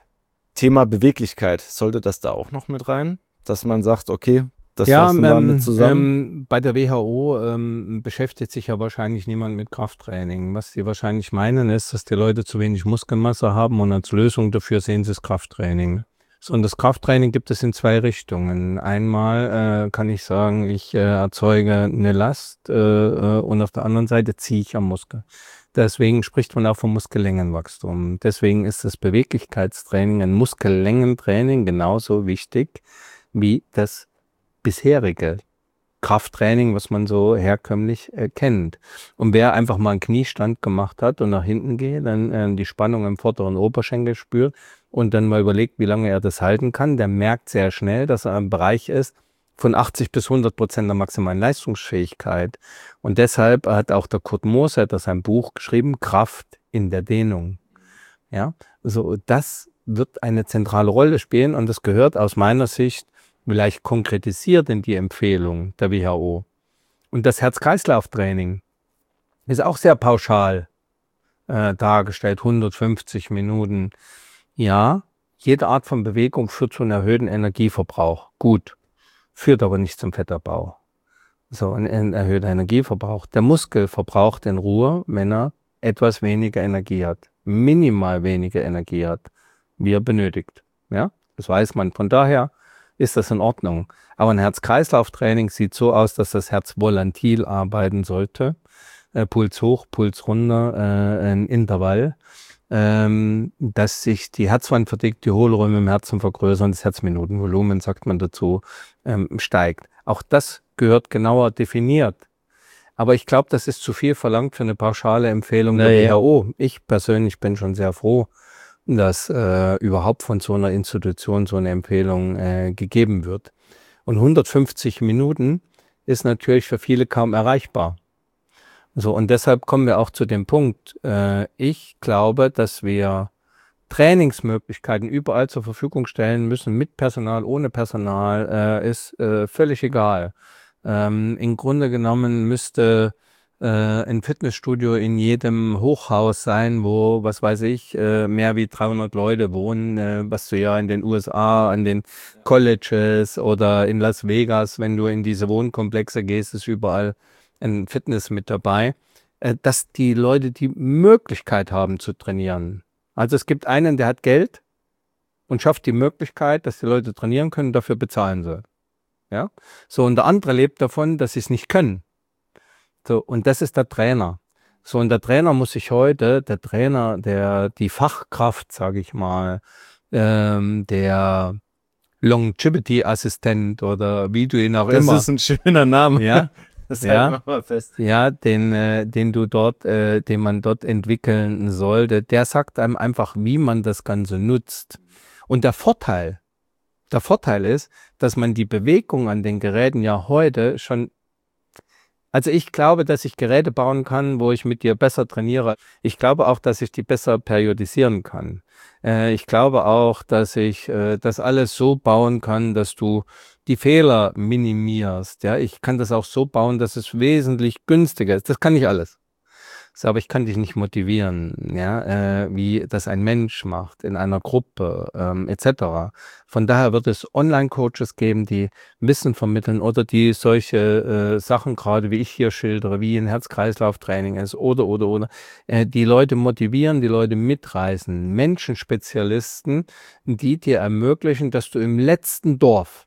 Thema Beweglichkeit, sollte das da auch noch mit rein? Dass man sagt, okay, das fassen wir mit zusammen? Bei der WHO beschäftigt sich ja wahrscheinlich niemand mit Krafttraining. Was sie wahrscheinlich meinen ist, dass die Leute zu wenig Muskelmasse haben und als Lösung dafür sehen sie das Krafttraining. So, und das Krafttraining gibt es in 2 Richtungen. Einmal kann ich sagen, ich erzeuge eine Last und auf der anderen Seite ziehe ich am Muskel. Deswegen spricht man auch vom Muskellängenwachstum. Deswegen ist das Beweglichkeitstraining, ein Muskellängentraining genauso wichtig wie das bisherige Krafttraining, was man so herkömmlich kennt. Und wer einfach mal einen Kniestand gemacht hat und nach hinten geht, dann die Spannung im vorderen Oberschenkel spürt und dann mal überlegt, wie lange er das halten kann, der merkt sehr schnell, dass er im Bereich ist von 80-100% der maximalen Leistungsfähigkeit. Und deshalb hat auch der Kurt Moorsetter sein Buch geschrieben, Kraft in der Dehnung. Ja, so das wird eine zentrale Rolle spielen und das gehört aus meiner Sicht vielleicht konkretisiert in die Empfehlung der WHO. Und das Herz-Kreislauf-Training ist auch sehr pauschal dargestellt, 150 Minuten. Ja, jede Art von Bewegung führt zu einem erhöhten Energieverbrauch. Gut, führt aber nicht zum Fettabbau. So, ein erhöhter Energieverbrauch. Der Muskel verbraucht in Ruhe, wenn er etwas weniger Energie hat. Minimal weniger Energie hat, wie er benötigt. Ja, das weiß man. Von daher ist das in Ordnung. Aber ein Herz-Kreislauf-Training sieht so aus, dass das Herz volatil arbeiten sollte. Puls hoch, Puls runter, ein Intervall, dass sich die Herzwand verdickt, die Hohlräume im Herzen vergrößern, das Herzminutenvolumen, sagt man dazu, steigt. Auch das gehört genauer definiert. Aber ich glaube, das ist zu viel verlangt für eine pauschale Empfehlung der WHO. Ich persönlich bin schon sehr froh, dass überhaupt von so einer Institution so eine Empfehlung gegeben wird. Und 150 Minuten ist natürlich für viele kaum erreichbar. So, und deshalb kommen wir auch zu dem Punkt, ich glaube, dass wir Trainingsmöglichkeiten überall zur Verfügung stellen müssen, mit Personal, ohne Personal, ist völlig egal. Im Grunde genommen müsste ein Fitnessstudio in jedem Hochhaus sein, wo, was weiß ich, mehr wie 300 Leute wohnen, was du ja in den USA, an den Colleges oder in Las Vegas, wenn du in diese Wohnkomplexe gehst, ist überall ein Fitness mit dabei, dass die Leute die Möglichkeit haben zu trainieren. Also es gibt einen, der hat Geld und schafft die Möglichkeit, dass die Leute trainieren können, dafür bezahlen sie. Ja? So, und der andere lebt davon, dass sie es nicht können. So, und das ist der Trainer. So, und der Trainer muss sich heute, die Fachkraft, sage ich mal, der Longevity-Assistent oder wie du ihn auch Das immer, ist ein schöner Name. ja, Das halten ja, wir mal fest. ja, den man dort entwickeln sollte, der sagt einem einfach, wie man das Ganze nutzt. Und der Vorteil ist, dass man die Bewegung an den Geräten ja heute schon, also ich glaube, dass ich Geräte bauen kann, wo ich mit dir besser trainiere. Ich glaube auch, dass ich die besser periodisieren kann. Ich glaube auch, dass ich das alles so bauen kann, dass du die Fehler minimierst. Ja, ich kann das auch so bauen, dass es wesentlich günstiger ist. Das kann ich alles. So, aber ich kann dich nicht motivieren, ja, wie das ein Mensch macht in einer Gruppe, etc. Von daher wird es Online-Coaches geben, die Wissen vermitteln oder die solche Sachen, gerade wie ich hier schildere, wie ein Herz-Kreislauf-Training ist oder, die Leute motivieren, die Leute mitreißen. Menschenspezialisten, die dir ermöglichen, dass du im letzten Dorf,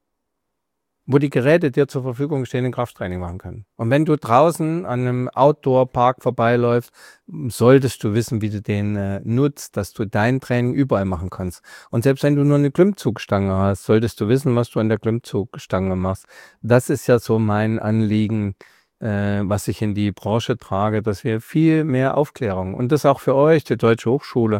wo die Geräte dir zur Verfügung stehen, ein Krafttraining machen können. Und wenn du draußen an einem Outdoor-Park vorbeiläufst, solltest du wissen, wie du den nutzt, dass du dein Training überall machen kannst. Und selbst wenn du nur eine Klimmzugstange hast, solltest du wissen, was du an der Klimmzugstange machst. Das ist ja so mein Anliegen, was ich in die Branche trage, dass wir viel mehr Aufklärung, und das ist auch für euch, die Deutsche Hochschule,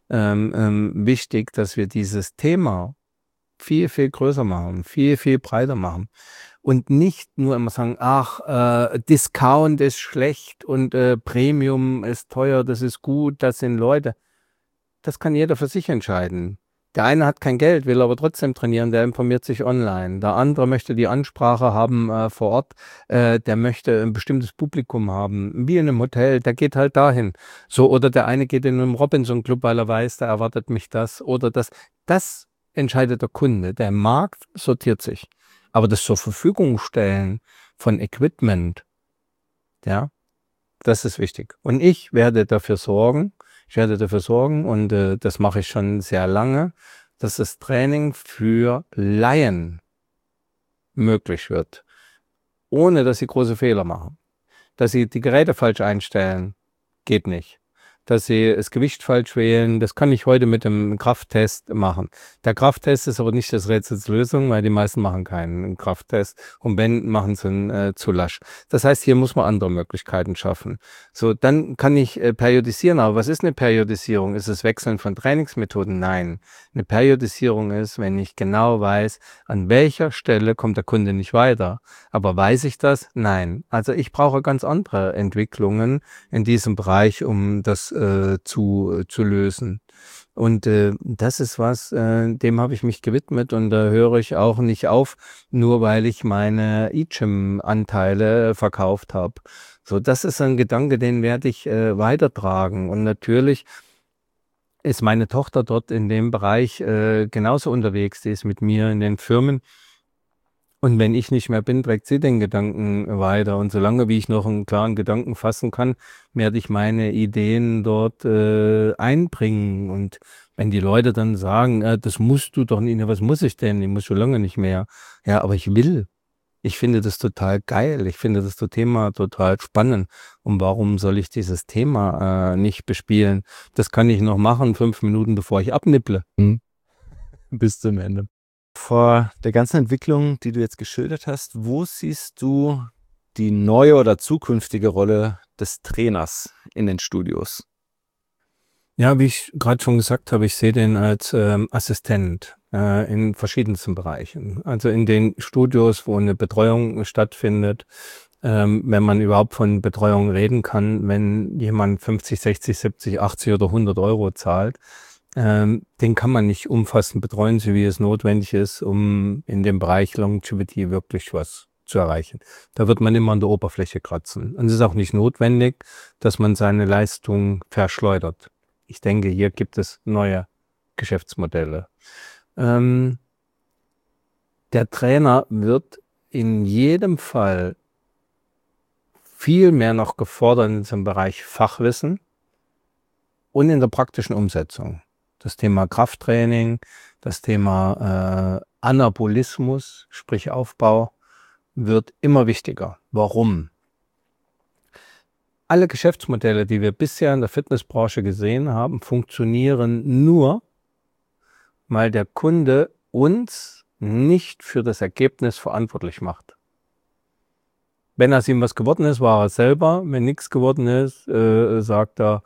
wichtig, dass wir dieses Thema viel, viel größer machen, viel, viel breiter machen. Und nicht nur immer sagen, ach, Discount ist schlecht und Premium ist teuer, das ist gut, das sind Leute. Das kann jeder für sich entscheiden. Der eine hat kein Geld, will aber trotzdem trainieren, der informiert sich online. Der andere möchte die Ansprache haben vor Ort, der möchte ein bestimmtes Publikum haben, wie in einem Hotel, der geht halt dahin. So, oder der eine geht in einem Robinson-Club, weil er weiß, da erwartet mich das oder das. Das entscheidet der Kunde. Der Markt sortiert sich. Aber das zur Verfügung stellen von Equipment, ja, das ist wichtig. Und ich werde dafür sorgen und das mache ich schon sehr lange, dass das Training für Laien möglich wird, ohne dass sie große Fehler machen. Dass sie die Geräte falsch einstellen, geht nicht. Dass sie das Gewicht falsch wählen, das kann ich heute mit dem Krafttest machen. Der Krafttest ist aber nicht das Rätsels Lösung, weil die meisten machen keinen Krafttest und wenn, machen sie ihn zu lasch. Das heißt, hier muss man andere Möglichkeiten schaffen. So, dann kann ich periodisieren, aber was ist eine Periodisierung? Ist es Wechseln von Trainingsmethoden? Nein. Eine Periodisierung ist, wenn ich genau weiß, an welcher Stelle kommt der Kunde nicht weiter. Aber weiß ich das? Nein. Also ich brauche ganz andere Entwicklungen in diesem Bereich, um das zu lösen. Und das ist was, dem habe ich mich gewidmet und da höre ich auch nicht auf, nur weil ich meine eGym-Anteile verkauft habe. So, das ist ein Gedanke, den werde ich weitertragen. Und natürlich ist meine Tochter dort in dem Bereich genauso unterwegs. Die ist mit mir in den Firmen. Und wenn ich nicht mehr bin, trägt sie den Gedanken weiter. Und solange wie ich noch einen klaren Gedanken fassen kann, werde ich meine Ideen dort einbringen. Und wenn die Leute dann sagen, das musst du doch nicht, was muss ich denn? Ich muss schon lange nicht mehr. Ja, aber ich will. Ich finde das total geil. Ich finde das Thema total spannend. Und warum soll ich dieses Thema nicht bespielen? Das kann ich noch machen, 5 Minuten, bevor ich abnipple. Bis zum Ende. Vor der ganzen Entwicklung, die du jetzt geschildert hast, wo siehst du die neue oder zukünftige Rolle des Trainers in den Studios? Ja, wie ich gerade schon gesagt habe, ich sehe den als Assistent in verschiedensten Bereichen. Also in den Studios, wo eine Betreuung stattfindet, wenn man überhaupt von Betreuung reden kann, wenn jemand 50, 60, 70, 80 oder 100 Euro zahlt, den kann man nicht umfassend betreuen, so wie es notwendig ist, um in dem Bereich Longevity wirklich was zu erreichen. Da wird man immer an der Oberfläche kratzen. Und es ist auch nicht notwendig, dass man seine Leistung verschleudert. Ich denke, hier gibt es neue Geschäftsmodelle. Der Trainer wird in jedem Fall viel mehr noch gefordert in diesem Bereich Fachwissen und in der praktischen Umsetzung. Das Thema Krafttraining, das Thema Anabolismus, sprich Aufbau, wird immer wichtiger. Warum? Alle Geschäftsmodelle, die wir bisher in der Fitnessbranche gesehen haben, funktionieren nur, weil der Kunde uns nicht für das Ergebnis verantwortlich macht. Wenn aus ihm was geworden ist, war er selber. Wenn nichts geworden ist, sagt er,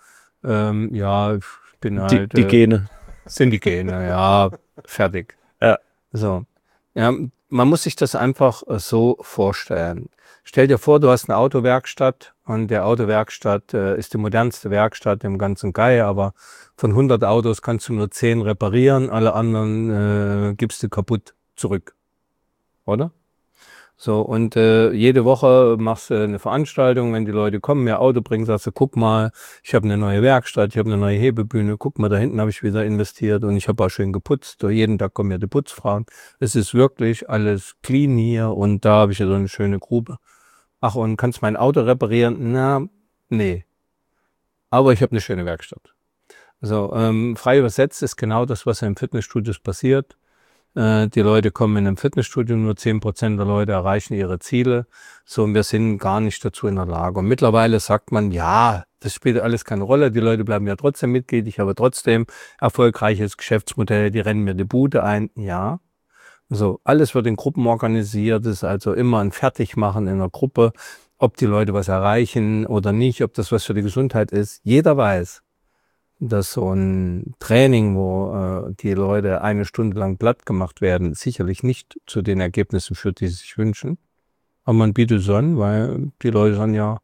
ja, ich bin halt... Die Gene. Sind die Gene, ja, fertig. Ja. So. Ja, man muss sich das einfach so vorstellen. Stell dir vor, du hast eine Autowerkstatt und der Autowerkstatt ist die modernste Werkstatt im ganzen Gai, aber von 100 Autos kannst du nur 10 reparieren, alle anderen gibst du kaputt zurück. Oder? So, und jede Woche machst du eine Veranstaltung, wenn die Leute kommen, mir Auto bringen, sagst du, guck mal, ich habe eine neue Werkstatt, ich habe eine neue Hebebühne, guck mal, da hinten habe ich wieder investiert und ich habe auch schön geputzt. Jeden Tag kommen ja die Putzfrauen. Es ist wirklich alles clean hier und da habe ich ja so eine schöne Grube. Ach, und kannst mein Auto reparieren? Na, nee. Aber ich habe eine schöne Werkstatt. So, frei übersetzt ist genau das, was im Fitnessstudios passiert. Die Leute kommen in einem Fitnessstudio, nur 10% der Leute erreichen ihre Ziele. So, und wir sind gar nicht dazu in der Lage. Und mittlerweile sagt man, ja, das spielt alles keine Rolle. Die Leute bleiben ja trotzdem Mitglied. Ich habe trotzdem erfolgreiches Geschäftsmodell. Die rennen mir die Bude ein. Ja. So, alles wird in Gruppen organisiert. Das ist also immer ein Fertigmachen in einer Gruppe. Ob die Leute was erreichen oder nicht, ob das was für die Gesundheit ist. Jeder weiß, dass so ein Training, wo die Leute 1 Stunde lang platt gemacht werden, sicherlich nicht zu den Ergebnissen führt, die sie sich wünschen. Aber man bietet es an, weil die Leute sagen ja,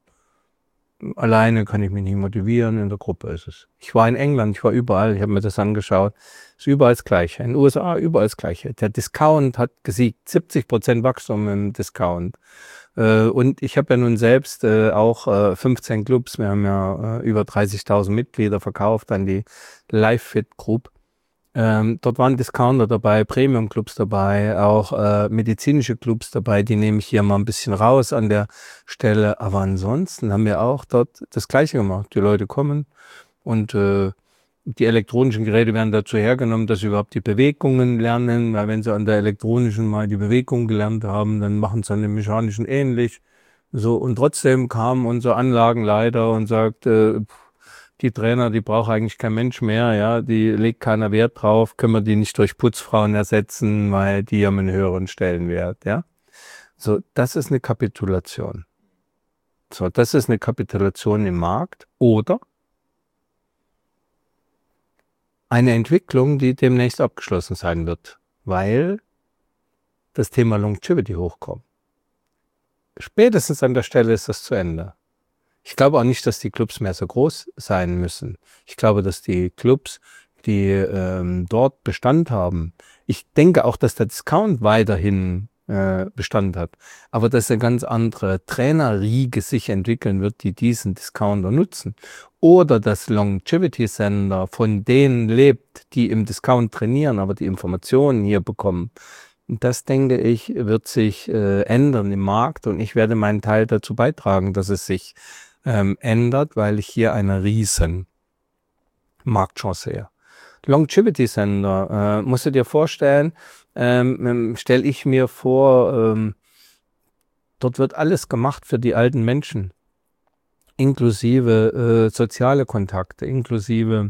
alleine kann ich mich nicht motivieren, in der Gruppe ist es. Ich war in England, ich war überall, ich habe mir das angeschaut. Es ist überall das Gleiche. In den USA überall das Gleiche. Der Discount hat gesiegt, 70% Wachstum im Discount. Und ich habe ja nun selbst auch 15 Clubs, wir haben ja über 30.000 Mitglieder verkauft an die LiveFit Group. Dort waren Discounter dabei, Premium-Clubs dabei, auch medizinische Clubs dabei, die nehme ich hier mal ein bisschen raus an der Stelle. Aber ansonsten haben wir auch dort das Gleiche gemacht. Die Leute kommen und die elektronischen Geräte werden dazu hergenommen, dass sie überhaupt die Bewegungen lernen, weil wenn sie an der elektronischen mal die Bewegung gelernt haben, dann machen sie an dem mechanischen ähnlich. So, und trotzdem kam unser Anlagenleiter und sagt, die Trainer, die braucht eigentlich kein Mensch mehr, ja, die legt keiner Wert drauf, können wir die nicht durch Putzfrauen ersetzen, weil die haben einen höheren Stellenwert, ja. So, das ist eine Kapitulation. So, das ist eine Kapitulation im Markt oder eine Entwicklung, die demnächst abgeschlossen sein wird, weil das Thema Longevity hochkommt. Spätestens an der Stelle ist das zu Ende. Ich glaube auch nicht, dass die Clubs mehr so groß sein müssen. Ich glaube, dass die Clubs, die dort Bestand haben, ich denke auch, dass der Discount weiterhin Bestand hat, aber dass eine ganz andere Trainerriege sich entwickeln wird, die diesen Discounter nutzen. Oder dass Longevity Center von denen lebt, die im Discount trainieren, aber die Informationen hier bekommen. Und das, denke ich, wird sich ändern im Markt und ich werde meinen Teil dazu beitragen, dass es sich ändert, weil ich hier eine riesen Marktchance sehe. Longevity Center, musst du dir vorstellen, stelle ich mir vor, dort wird alles gemacht für die alten Menschen, inklusive soziale Kontakte, inklusive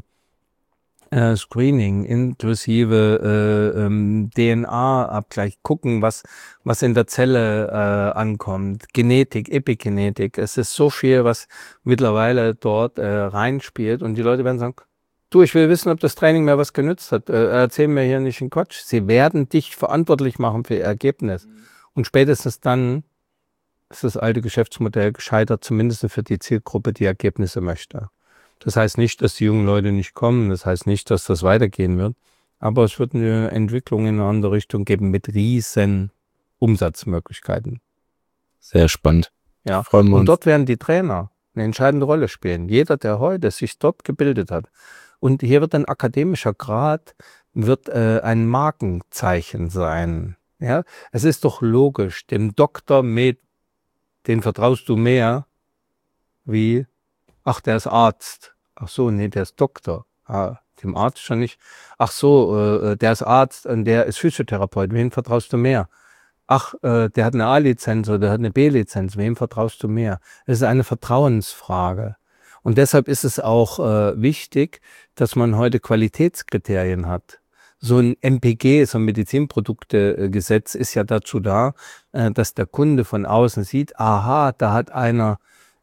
Screening, inklusive DNA-Abgleich, gucken, was in der Zelle ankommt, Genetik, Epigenetik. Es ist so viel, was mittlerweile dort reinspielt und die Leute werden sagen, du, ich will wissen, ob das Training mir was genützt hat. Erzähl mir hier nicht in Quatsch. Sie werden dich verantwortlich machen für ihr Ergebnis. Und spätestens dann ist das alte Geschäftsmodell gescheitert, zumindest für die Zielgruppe, die Ergebnisse möchte. Das heißt nicht, dass die jungen Leute nicht kommen. Das heißt nicht, dass das weitergehen wird. Aber es wird eine Entwicklung in eine andere Richtung geben mit riesen Umsatzmöglichkeiten. Sehr spannend. Ja. Freuen wir Und uns. dort werden die Trainer eine entscheidende Rolle spielen. Jeder, der heute sich dort gebildet hat. Und hier wird ein akademischer Grad, wird ein Markenzeichen sein. Ja? Es ist doch logisch, dem Doktor Med, den vertraust du mehr wie, ach, der ist Arzt. Ach so, nee, der ist Doktor. dem Arzt schon nicht. Ach so, der ist Arzt und der ist Physiotherapeut. Wem vertraust du mehr? Ach, der hat eine A-Lizenz oder der hat eine B-Lizenz. Wem vertraust du mehr? Es ist eine Vertrauensfrage. Und deshalb ist es auch wichtig, dass man heute Qualitätskriterien hat. So ein MPG, so ein Medizinproduktegesetz, ist ja dazu da, dass der Kunde von außen sieht, aha, da hat einer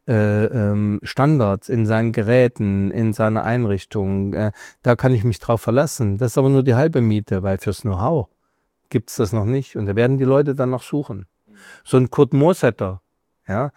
Standards in seinen Geräten, in seiner Einrichtung. Da kann ich mich drauf verlassen. Das ist aber nur die halbe Miete, weil fürs Know-how gibt es das noch nicht. Und da werden die Leute dann noch suchen. So ein Kurt Mosetter, ja,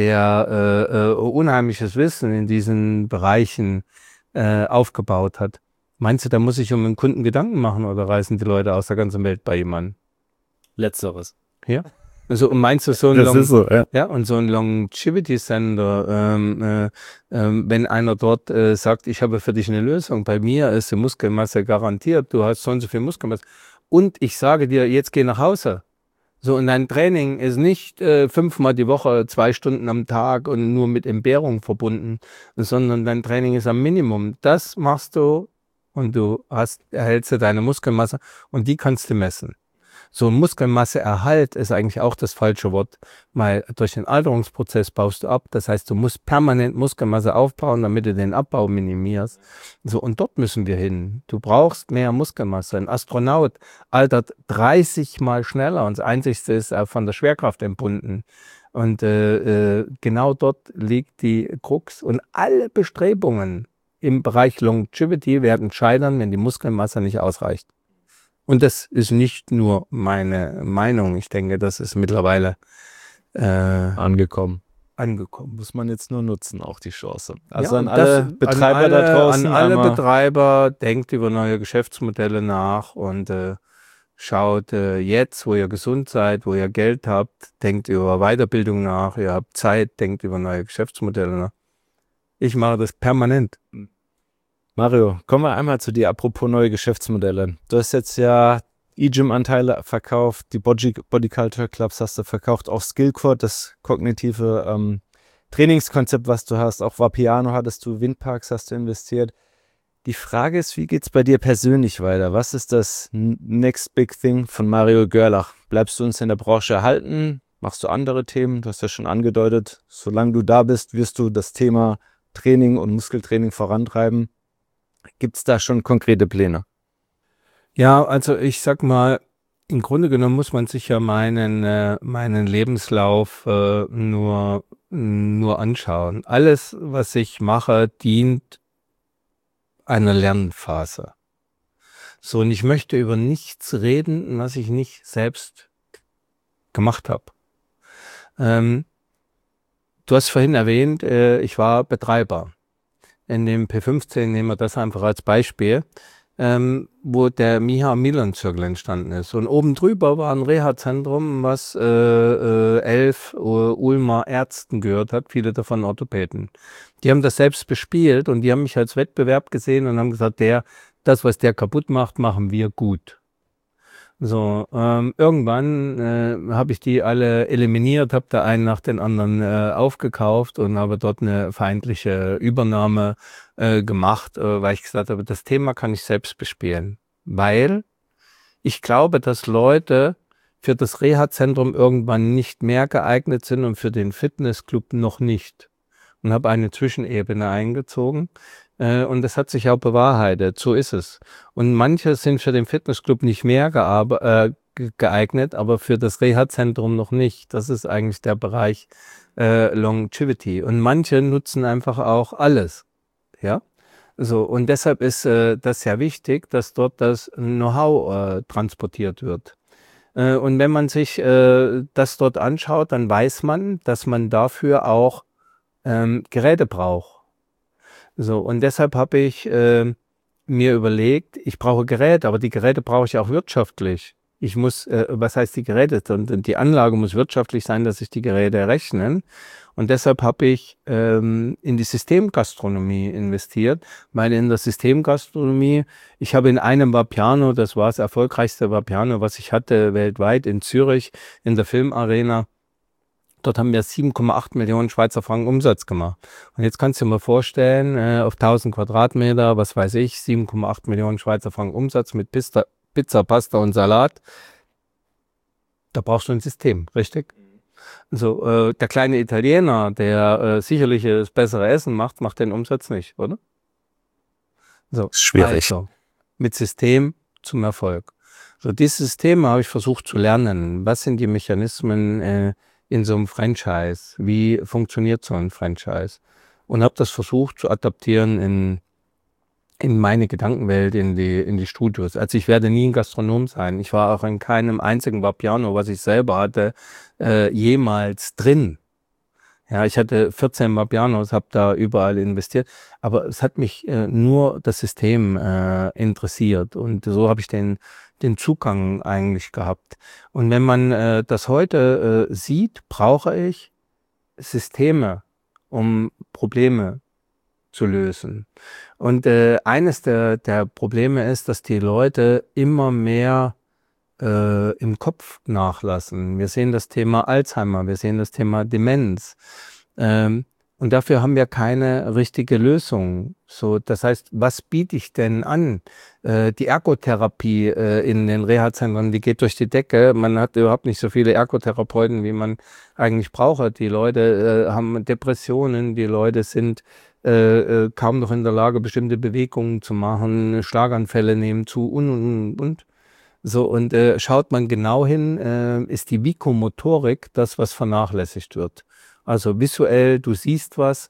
der unheimliches Wissen in diesen Bereichen aufgebaut hat. Meinst du, da muss ich um den Kunden Gedanken machen oder reisen die Leute aus der ganzen Welt bei ihm an? Letzteres. Ja. Also, meinst du so ein Das ist so, ja. ja, und so ein Longevity Center, wenn einer dort sagt, ich habe für dich eine Lösung, bei mir ist die Muskelmasse garantiert, du hast so und so viel Muskelmasse und ich sage dir, jetzt geh nach Hause. So, und dein Training ist nicht 5-mal die Woche, 2 Stunden am Tag und nur mit Entbehrung verbunden, sondern dein Training ist am Minimum. Das machst du und du erhältst du deine Muskelmasse und die kannst du messen. So Muskelmasseerhalt ist eigentlich auch das falsche Wort, weil durch den Alterungsprozess baust du ab. Das heißt, du musst permanent Muskelmasse aufbauen, damit du den Abbau minimierst. So, und dort müssen wir hin. Du brauchst mehr Muskelmasse. Ein Astronaut altert 30-mal schneller und das Einzigste ist von der Schwerkraft entbunden. Und genau dort liegt die Krux. Und alle Bestrebungen im Bereich Longevity werden scheitern, wenn die Muskelmasse nicht ausreicht. Und das ist nicht nur meine Meinung. Ich denke, das ist mittlerweile Angekommen. Muss man jetzt nur nutzen, auch die Chance. Also ja, an alle Betreiber da draußen. An alle Betreiber, denkt über neue Geschäftsmodelle nach und schaut jetzt, wo ihr gesund seid, wo ihr Geld habt, denkt über Weiterbildung nach, ihr habt Zeit, denkt über neue Geschäftsmodelle nach. Ich mache das permanent. Mario, kommen wir einmal zu dir, apropos neue Geschäftsmodelle. Du hast jetzt ja eGym-Anteile verkauft, die Body Culture Clubs hast du verkauft, auch Skillcore, das kognitive Trainingskonzept, was du hast, auch Vapiano hattest du, Windparks hast du investiert. Die Frage ist, wie geht es bei dir persönlich weiter? Was ist das Next Big Thing von Mario Görlach? Bleibst du uns in der Branche erhalten? Machst du andere Themen? Du hast ja schon angedeutet, solange du da bist, wirst du das Thema Training und Muskeltraining vorantreiben. Gibt es da schon konkrete Pläne? Ja, also ich sag mal, im Grunde genommen muss man sich ja meinen Lebenslauf nur anschauen. Alles, was ich mache, dient einer Lernphase. So, und ich möchte über nichts reden, was ich nicht selbst gemacht habe. Du hast vorhin erwähnt, ich war Betreiber. In dem P15 nehmen wir das einfach als Beispiel, wo der Miha-Milan-Zirkel entstanden ist. Und oben drüber war ein Reha-Zentrum, was 11 Ulmer Ärzten gehört hat, viele davon Orthopäden. Die haben das selbst bespielt und die haben mich als Wettbewerb gesehen und haben gesagt, das, was der kaputt macht, machen wir gut. So, irgendwann habe ich die alle eliminiert, habe da einen nach den anderen aufgekauft und habe dort eine feindliche Übernahme gemacht, weil ich gesagt habe, das Thema kann ich selbst bespielen. Weil ich glaube, dass Leute für das Reha-Zentrum irgendwann nicht mehr geeignet sind und für den Fitnessclub noch nicht. Und habe eine Zwischenebene eingezogen. Und das hat sich auch bewahrheitet, so ist es. Und manche sind für den Fitnessclub nicht mehr geeignet, aber für das Reha-Zentrum noch nicht. Das ist eigentlich der Bereich Longevity. Und manche nutzen einfach auch alles. Ja, so, und deshalb ist das sehr wichtig, dass dort das Know-how transportiert wird. Und wenn man sich das dort anschaut, dann weiß man, dass man dafür auch Geräte braucht. So, und deshalb habe ich mir überlegt, ich brauche Geräte, aber die Geräte brauche ich auch wirtschaftlich. Ich muss, was heißt die Geräte? Die Anlage muss wirtschaftlich sein, dass sich die Geräte rechnen. Und deshalb habe ich in die Systemgastronomie investiert, weil in der Systemgastronomie, ich habe in einem Vapiano, das war das erfolgreichste Vapiano, was ich hatte weltweit in Zürich, in der Filmarena. Dort haben wir 7,8 Millionen Schweizer Franken Umsatz gemacht. Und jetzt kannst du dir mal vorstellen, auf 1000 Quadratmeter, was weiß ich, 7,8 Millionen Schweizer Franken Umsatz mit Pizza, Pasta und Salat. Da brauchst du ein System, richtig? Also, der kleine Italiener, der sicherlich das bessere Essen macht, macht den Umsatz nicht, oder? So, Ist schwierig. also, mit System zum Erfolg. So, dieses System habe ich versucht zu lernen. Was sind die Mechanismen in so einem Franchise? Wie funktioniert so ein Franchise? Und habe das versucht zu adaptieren in meine Gedankenwelt, in die Studios. Also ich werde nie ein Gastronom sein. Ich war auch in keinem einzigen Vapiano, was ich selber hatte, jemals drin. Ja, ich hatte 14 Vapianos, habe da überall investiert, aber es hat mich nur das System interessiert und so habe ich den Zugang eigentlich gehabt. Und wenn man das heute sieht, brauche ich Systeme, um Probleme zu lösen. Und eines der Probleme ist, dass die Leute immer mehr im Kopf nachlassen. Wir sehen das Thema Alzheimer, wir sehen das Thema Demenz. Und dafür haben wir keine richtige Lösung. So, das heißt, was biete ich denn an? Die Ergotherapie in den Reha-Zentren, die geht durch die Decke. Man hat überhaupt nicht so viele Ergotherapeuten, wie man eigentlich braucht. Die Leute haben Depressionen, die Leute sind kaum noch in der Lage, bestimmte Bewegungen zu machen, Schlaganfälle nehmen zu und. So, und schaut man genau hin, ist die Vikomotorik das, was vernachlässigt wird. Also visuell, du siehst was,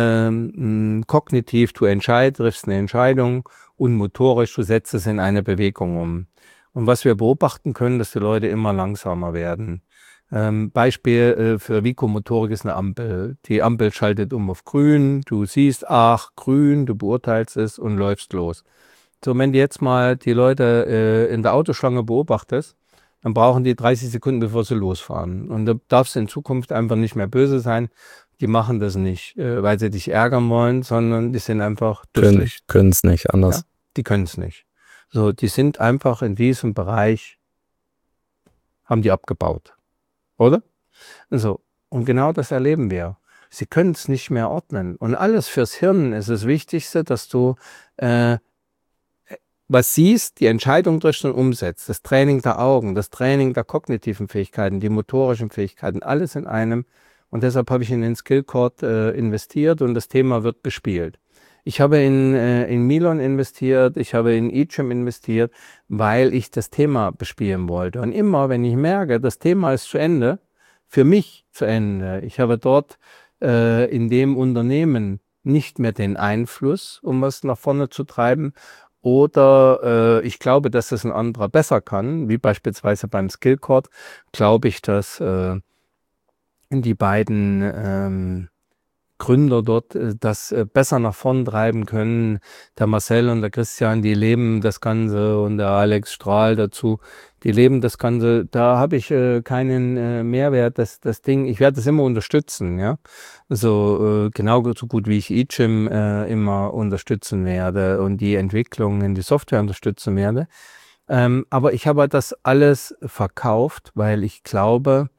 kognitiv, du triffst eine Entscheidung und motorisch, du setzt es in eine Bewegung um. Und was wir beobachten können, dass die Leute immer langsamer werden. Beispiel für Vikomotorik ist eine Ampel. Die Ampel schaltet um auf grün, du siehst, ach, grün, du beurteilst es und läufst los. So, wenn du jetzt mal die Leute in der Autoschlange beobachtest, dann brauchen die 30 Sekunden, bevor sie losfahren. Und da darfst du in Zukunft einfach nicht mehr böse sein. Die machen das nicht, weil sie dich ärgern wollen, sondern die sind einfach dusselig. Können es nicht anders. Ja? Die können es nicht. So, die sind einfach in diesem Bereich, haben die abgebaut. Oder? So, und genau das erleben wir. Sie können es nicht mehr ordnen. Und alles fürs Hirn ist das Wichtigste, dass du was siehst, die Entscheidung triffst und umsetzt. Das Training der Augen, das Training der kognitiven Fähigkeiten, die motorischen Fähigkeiten, alles in einem. Und deshalb habe ich in den Skillcord investiert und das Thema wird bespielt. Ich habe in Milon investiert, ich habe in eGym investiert, weil ich das Thema bespielen wollte. Und immer, wenn ich merke, das Thema ist zu Ende, für mich zu Ende, ich habe dort in dem Unternehmen nicht mehr den Einfluss, um was nach vorne zu treiben, oder ich glaube, dass das ein anderer besser kann, wie beispielsweise beim Skillcord, glaube ich, dass die beiden Gründer dort das besser nach vorn treiben können. Der Marcel und der Christian, die leben das Ganze und der Alex Strahl dazu, die leben das Ganze. Da habe ich keinen Mehrwert. Das Ding, ich werde das immer unterstützen, ja. Also genau so gut wie ich eGym immer unterstützen werde und die Entwicklung in die Software unterstützen werde. Aber ich habe das alles verkauft, weil ich glaube,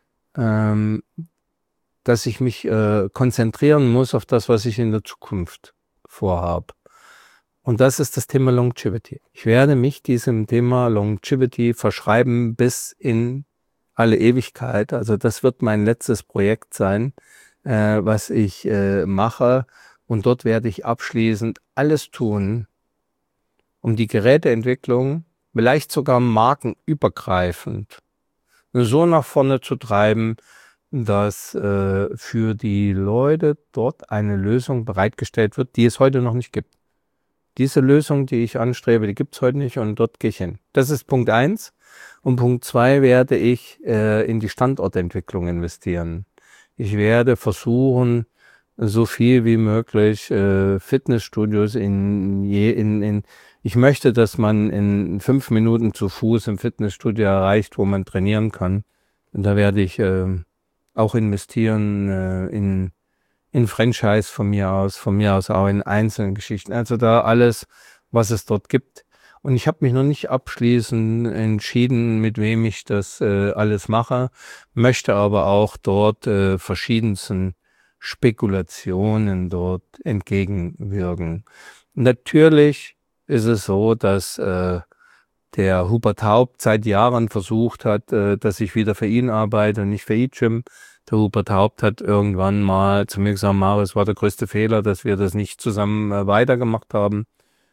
dass ich mich konzentrieren muss auf das, was ich in der Zukunft vorhabe. Und das ist das Thema Longevity. Ich werde mich diesem Thema Longevity verschreiben bis in alle Ewigkeit. Also das wird mein letztes Projekt sein, was ich mache. Und dort werde ich abschließend alles tun, um die Geräteentwicklung, vielleicht sogar markenübergreifend, so nach vorne zu treiben, dass für die Leute dort eine Lösung bereitgestellt wird, die es heute noch nicht gibt. Diese Lösung, die ich anstrebe, die gibt es heute nicht und dort gehe ich hin. Das ist Punkt 1. Und Punkt 2 werde ich in die Standortentwicklung investieren. Ich werde versuchen, so viel wie möglich Fitnessstudios ich möchte, dass man in 5 Minuten zu Fuß im Fitnessstudio erreicht, wo man trainieren kann. Und da werde ich auch investieren in Franchise von mir aus auch in einzelnen Geschichten. Also da alles, was es dort gibt. Und ich habe mich noch nicht abschließend entschieden, mit wem ich das alles mache, möchte aber auch dort verschiedensten Spekulationen dort entgegenwirken. Natürlich ist es so, dass der Hubert Haupt seit Jahren versucht hat, dass ich wieder für ihn arbeite und nicht für eGym. Der Hubert Haupt hat irgendwann mal zu mir gesagt, Marius, es war der größte Fehler, dass wir das nicht zusammen weitergemacht haben.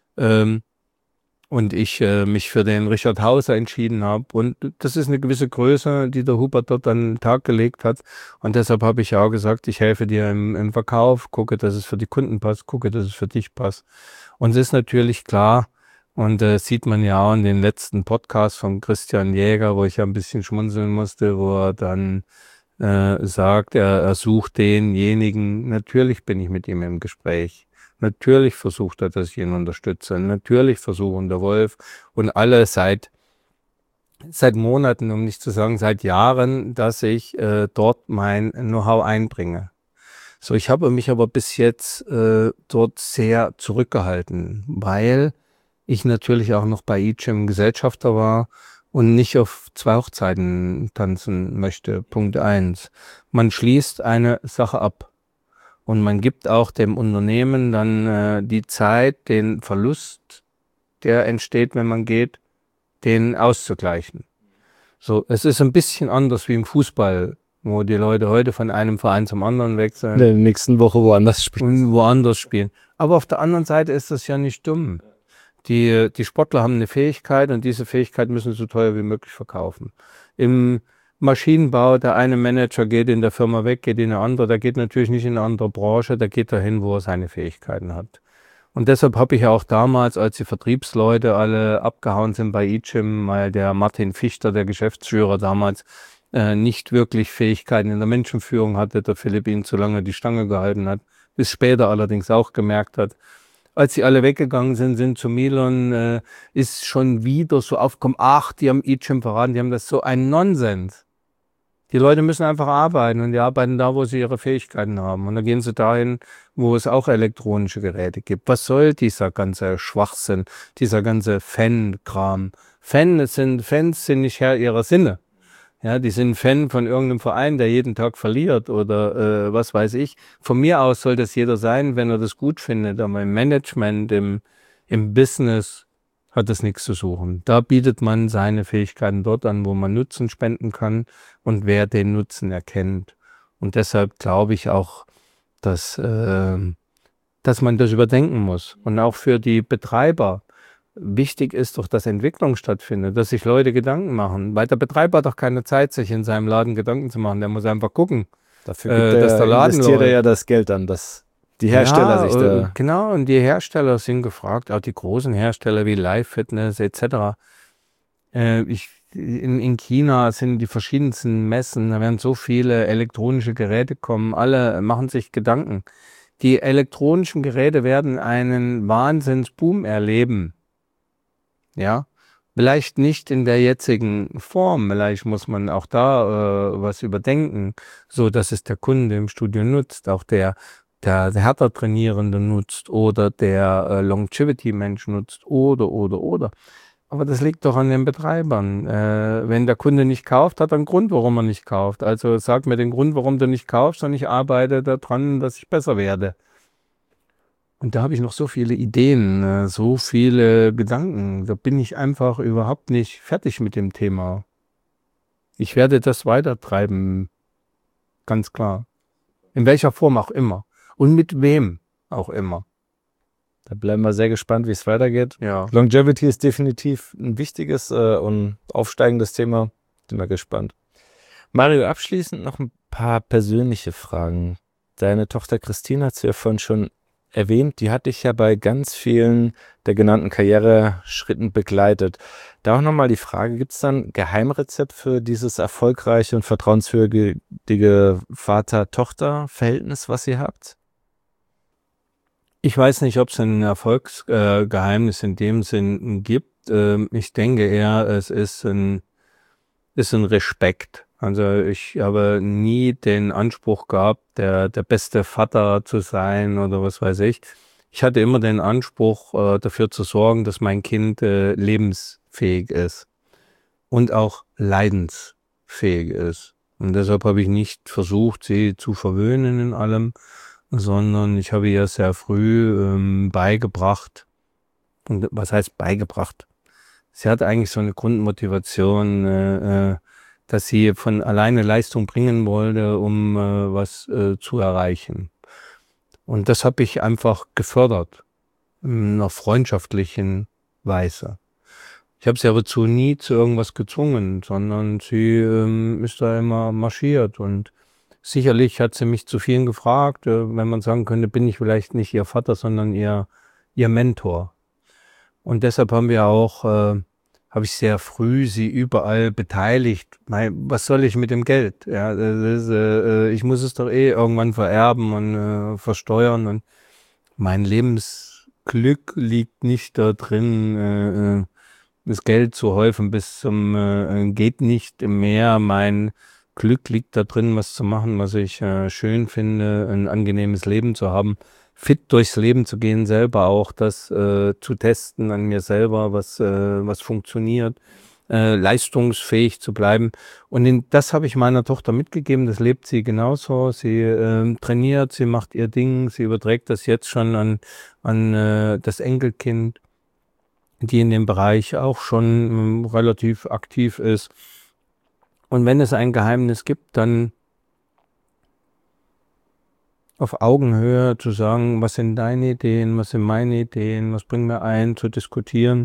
Und ich mich für den Richard Hauser entschieden habe. Und das ist eine gewisse Größe, die der Hubert dort an den Tag gelegt hat. Und deshalb habe ich ja auch gesagt, ich helfe dir im Verkauf, gucke, dass es für die Kunden passt, gucke, dass es für dich passt. Und es ist natürlich klar, und sieht man ja auch in den letzten Podcasts von Christian Jäger, wo ich ja ein bisschen schmunzeln musste, wo er dann sagt, er sucht denjenigen. Natürlich bin ich mit ihm im Gespräch. Natürlich versucht er, dass ich ihn unterstütze. Natürlich versuchen der Wolf und alle seit Monaten, um nicht zu sagen seit Jahren, dass ich dort mein Know-how einbringe. So, ich habe mich aber bis jetzt dort sehr zurückgehalten, weil ich natürlich auch noch bei eGym Gesellschafter war und nicht auf 2 Hochzeiten tanzen möchte. Punkt 1. Man schließt eine Sache ab. Und man gibt auch dem Unternehmen dann die Zeit, den Verlust, der entsteht, wenn man geht, den auszugleichen. So, es ist ein bisschen anders wie im Fußball, wo die Leute heute von einem Verein zum anderen In wechseln der nächsten Woche woanders spielen. und woanders spielen. Aber auf der anderen Seite ist das ja nicht dumm. Die Sportler haben eine Fähigkeit und diese Fähigkeit müssen sie so teuer wie möglich verkaufen. Im Maschinenbau, der eine Manager geht in der Firma weg, geht in eine andere, der geht natürlich nicht in eine andere Branche, der geht dahin, wo er seine Fähigkeiten hat. Und deshalb habe ich auch damals, als die Vertriebsleute alle abgehauen sind bei eGym, weil der Martin Fichter, der Geschäftsführer damals, nicht wirklich Fähigkeiten in der Menschenführung hatte, der Philipp ihn zu lange die Stange gehalten hat, bis später allerdings auch gemerkt hat. Als sie alle weggegangen sind zu Milon, ist schon wieder so aufgekommen, ach, die haben eGym verraten, die haben das so ein Nonsens. Die Leute müssen einfach arbeiten und die arbeiten da, wo sie ihre Fähigkeiten haben. Und dann gehen sie dahin, wo es auch elektronische Geräte gibt. Was soll dieser ganze Schwachsinn, dieser ganze Fan-Kram? Fans sind nicht Herr ihrer Sinne. Ja, die sind Fan von irgendeinem Verein, der jeden Tag verliert oder was weiß ich. Von mir aus soll das jeder sein, wenn er das gut findet. Aber im Management, im Business hat das nichts zu suchen. Da bietet man seine Fähigkeiten dort an, wo man Nutzen spenden kann und wer den Nutzen erkennt. Und deshalb glaube ich auch, dass man das überdenken muss. Und auch für die Betreiber. Wichtig ist doch, dass Entwicklung stattfindet, dass sich Leute Gedanken machen. Weil der Betreiber hat doch keine Zeit, sich in seinem Laden Gedanken zu machen. Der muss einfach gucken, Dafür dass der Laden investiert er läuft. ja das Geld dann, dass die Hersteller sich da. Genau, und die Hersteller sind gefragt, auch die großen Hersteller wie Live Fitness etc. In China sind die verschiedensten Messen, da werden so viele elektronische Geräte kommen, alle machen sich Gedanken. Die elektronischen Geräte werden einen Wahnsinnsboom erleben. Ja, vielleicht nicht in der jetzigen Form, vielleicht muss man auch da was überdenken, so dass es der Kunde im Studio nutzt, auch der härter Trainierende nutzt oder der Longevity-Mensch nutzt oder. Aber das liegt doch an den Betreibern. Wenn der Kunde nicht kauft, hat er einen Grund, warum er nicht kauft. Also sag mir den Grund, warum du nicht kaufst und ich arbeite daran, dass ich besser werde. Und da habe ich noch so viele Ideen, so viele Gedanken. Da bin ich einfach überhaupt nicht fertig mit dem Thema. Ich werde das weitertreiben, ganz klar. In welcher Form auch immer. Und mit wem auch immer. Da bleiben wir sehr gespannt, wie es weitergeht. Ja. Longevity ist definitiv ein wichtiges und aufsteigendes Thema. Sind wir gespannt. Mario, abschließend noch ein paar persönliche Fragen. Deine Tochter Christine hat es ja vorhin schon erwähnt, die hat dich ja bei ganz vielen der genannten Karriereschritten begleitet. Da auch nochmal die Frage, gibt es dann ein Geheimrezept für dieses erfolgreiche und vertrauenswürdige Vater-Tochter-Verhältnis, was ihr habt? Ich weiß nicht, ob es ein Erfolgsgeheimnis in dem Sinn gibt. Ich denke eher, es ist ein Respekt. Also ich habe nie den Anspruch gehabt, der beste Vater zu sein oder was weiß ich. Ich hatte immer den Anspruch, dafür zu sorgen, dass mein Kind lebensfähig ist und auch leidensfähig ist. Und deshalb habe ich nicht versucht, sie zu verwöhnen in allem, sondern ich habe ihr sehr früh beigebracht. Und was heißt beigebracht? Sie hat eigentlich so eine Grundmotivation, dass sie von alleine Leistung bringen wollte, um was zu erreichen. Und das habe ich einfach gefördert, in einer freundschaftlichen Weise. Ich habe sie aber nie zu irgendwas gezwungen, sondern sie ist da immer marschiert. Und sicherlich hat sie mich zu vielen gefragt, wenn man sagen könnte, bin ich vielleicht nicht ihr Vater, sondern ihr Mentor. Und deshalb habe ich sehr früh sie überall beteiligt. Was soll ich mit dem Geld? Ja, ich muss es doch irgendwann vererben und versteuern. Und mein Lebensglück liegt nicht da drin, das Geld zu häufen bis zum geht nicht mehr. Mein Glück liegt da drin, was zu machen, was ich schön finde, ein angenehmes Leben zu haben, fit durchs Leben zu gehen, selber auch das zu testen an mir selber, was funktioniert, leistungsfähig zu bleiben. Und das habe ich meiner Tochter mitgegeben, das lebt sie genauso. Sie trainiert, sie macht ihr Ding, sie überträgt das jetzt schon an das Enkelkind, die in dem Bereich auch schon relativ aktiv ist. Und wenn es ein Geheimnis gibt, dann auf Augenhöhe zu sagen, was sind deine Ideen, was sind meine Ideen, was bringen wir ein, zu diskutieren.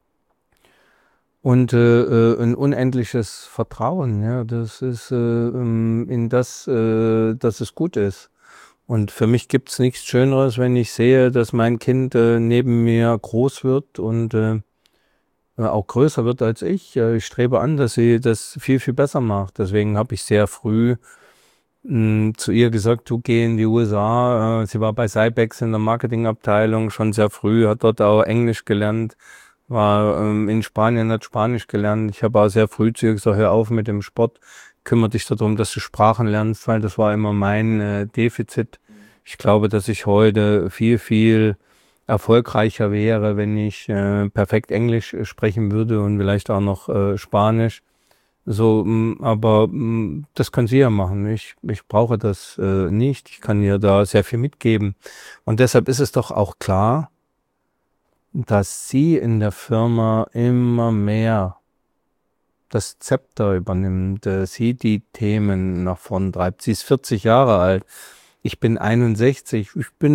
Und ein unendliches Vertrauen, ja, das ist in das, dass es gut ist. Und für mich gibt es nichts Schöneres, wenn ich sehe, dass mein Kind neben mir groß wird und auch größer wird als ich. Ich strebe an, dass sie das viel, viel besser macht. Deswegen habe ich sehr früh zu ihr gesagt, du geh in die USA. Sie war bei Cybex in der Marketingabteilung schon sehr früh, hat dort auch Englisch gelernt, war in Spanien, hat Spanisch gelernt. Ich habe auch sehr früh zu ihr gesagt, hör auf mit dem Sport, kümmere dich darum, dass du Sprachen lernst, weil das war immer mein Defizit. Ich glaube, dass ich heute viel, viel erfolgreicher wäre, wenn ich perfekt Englisch sprechen würde und vielleicht auch noch Spanisch. So, aber das kann sie ja machen. Ich brauche das nicht. Ich kann ihr da sehr viel mitgeben. Und deshalb ist es doch auch klar, dass sie in der Firma immer mehr das Zepter übernimmt, sie die Themen nach vorn treibt. Sie ist 40 Jahre alt. Ich bin 61.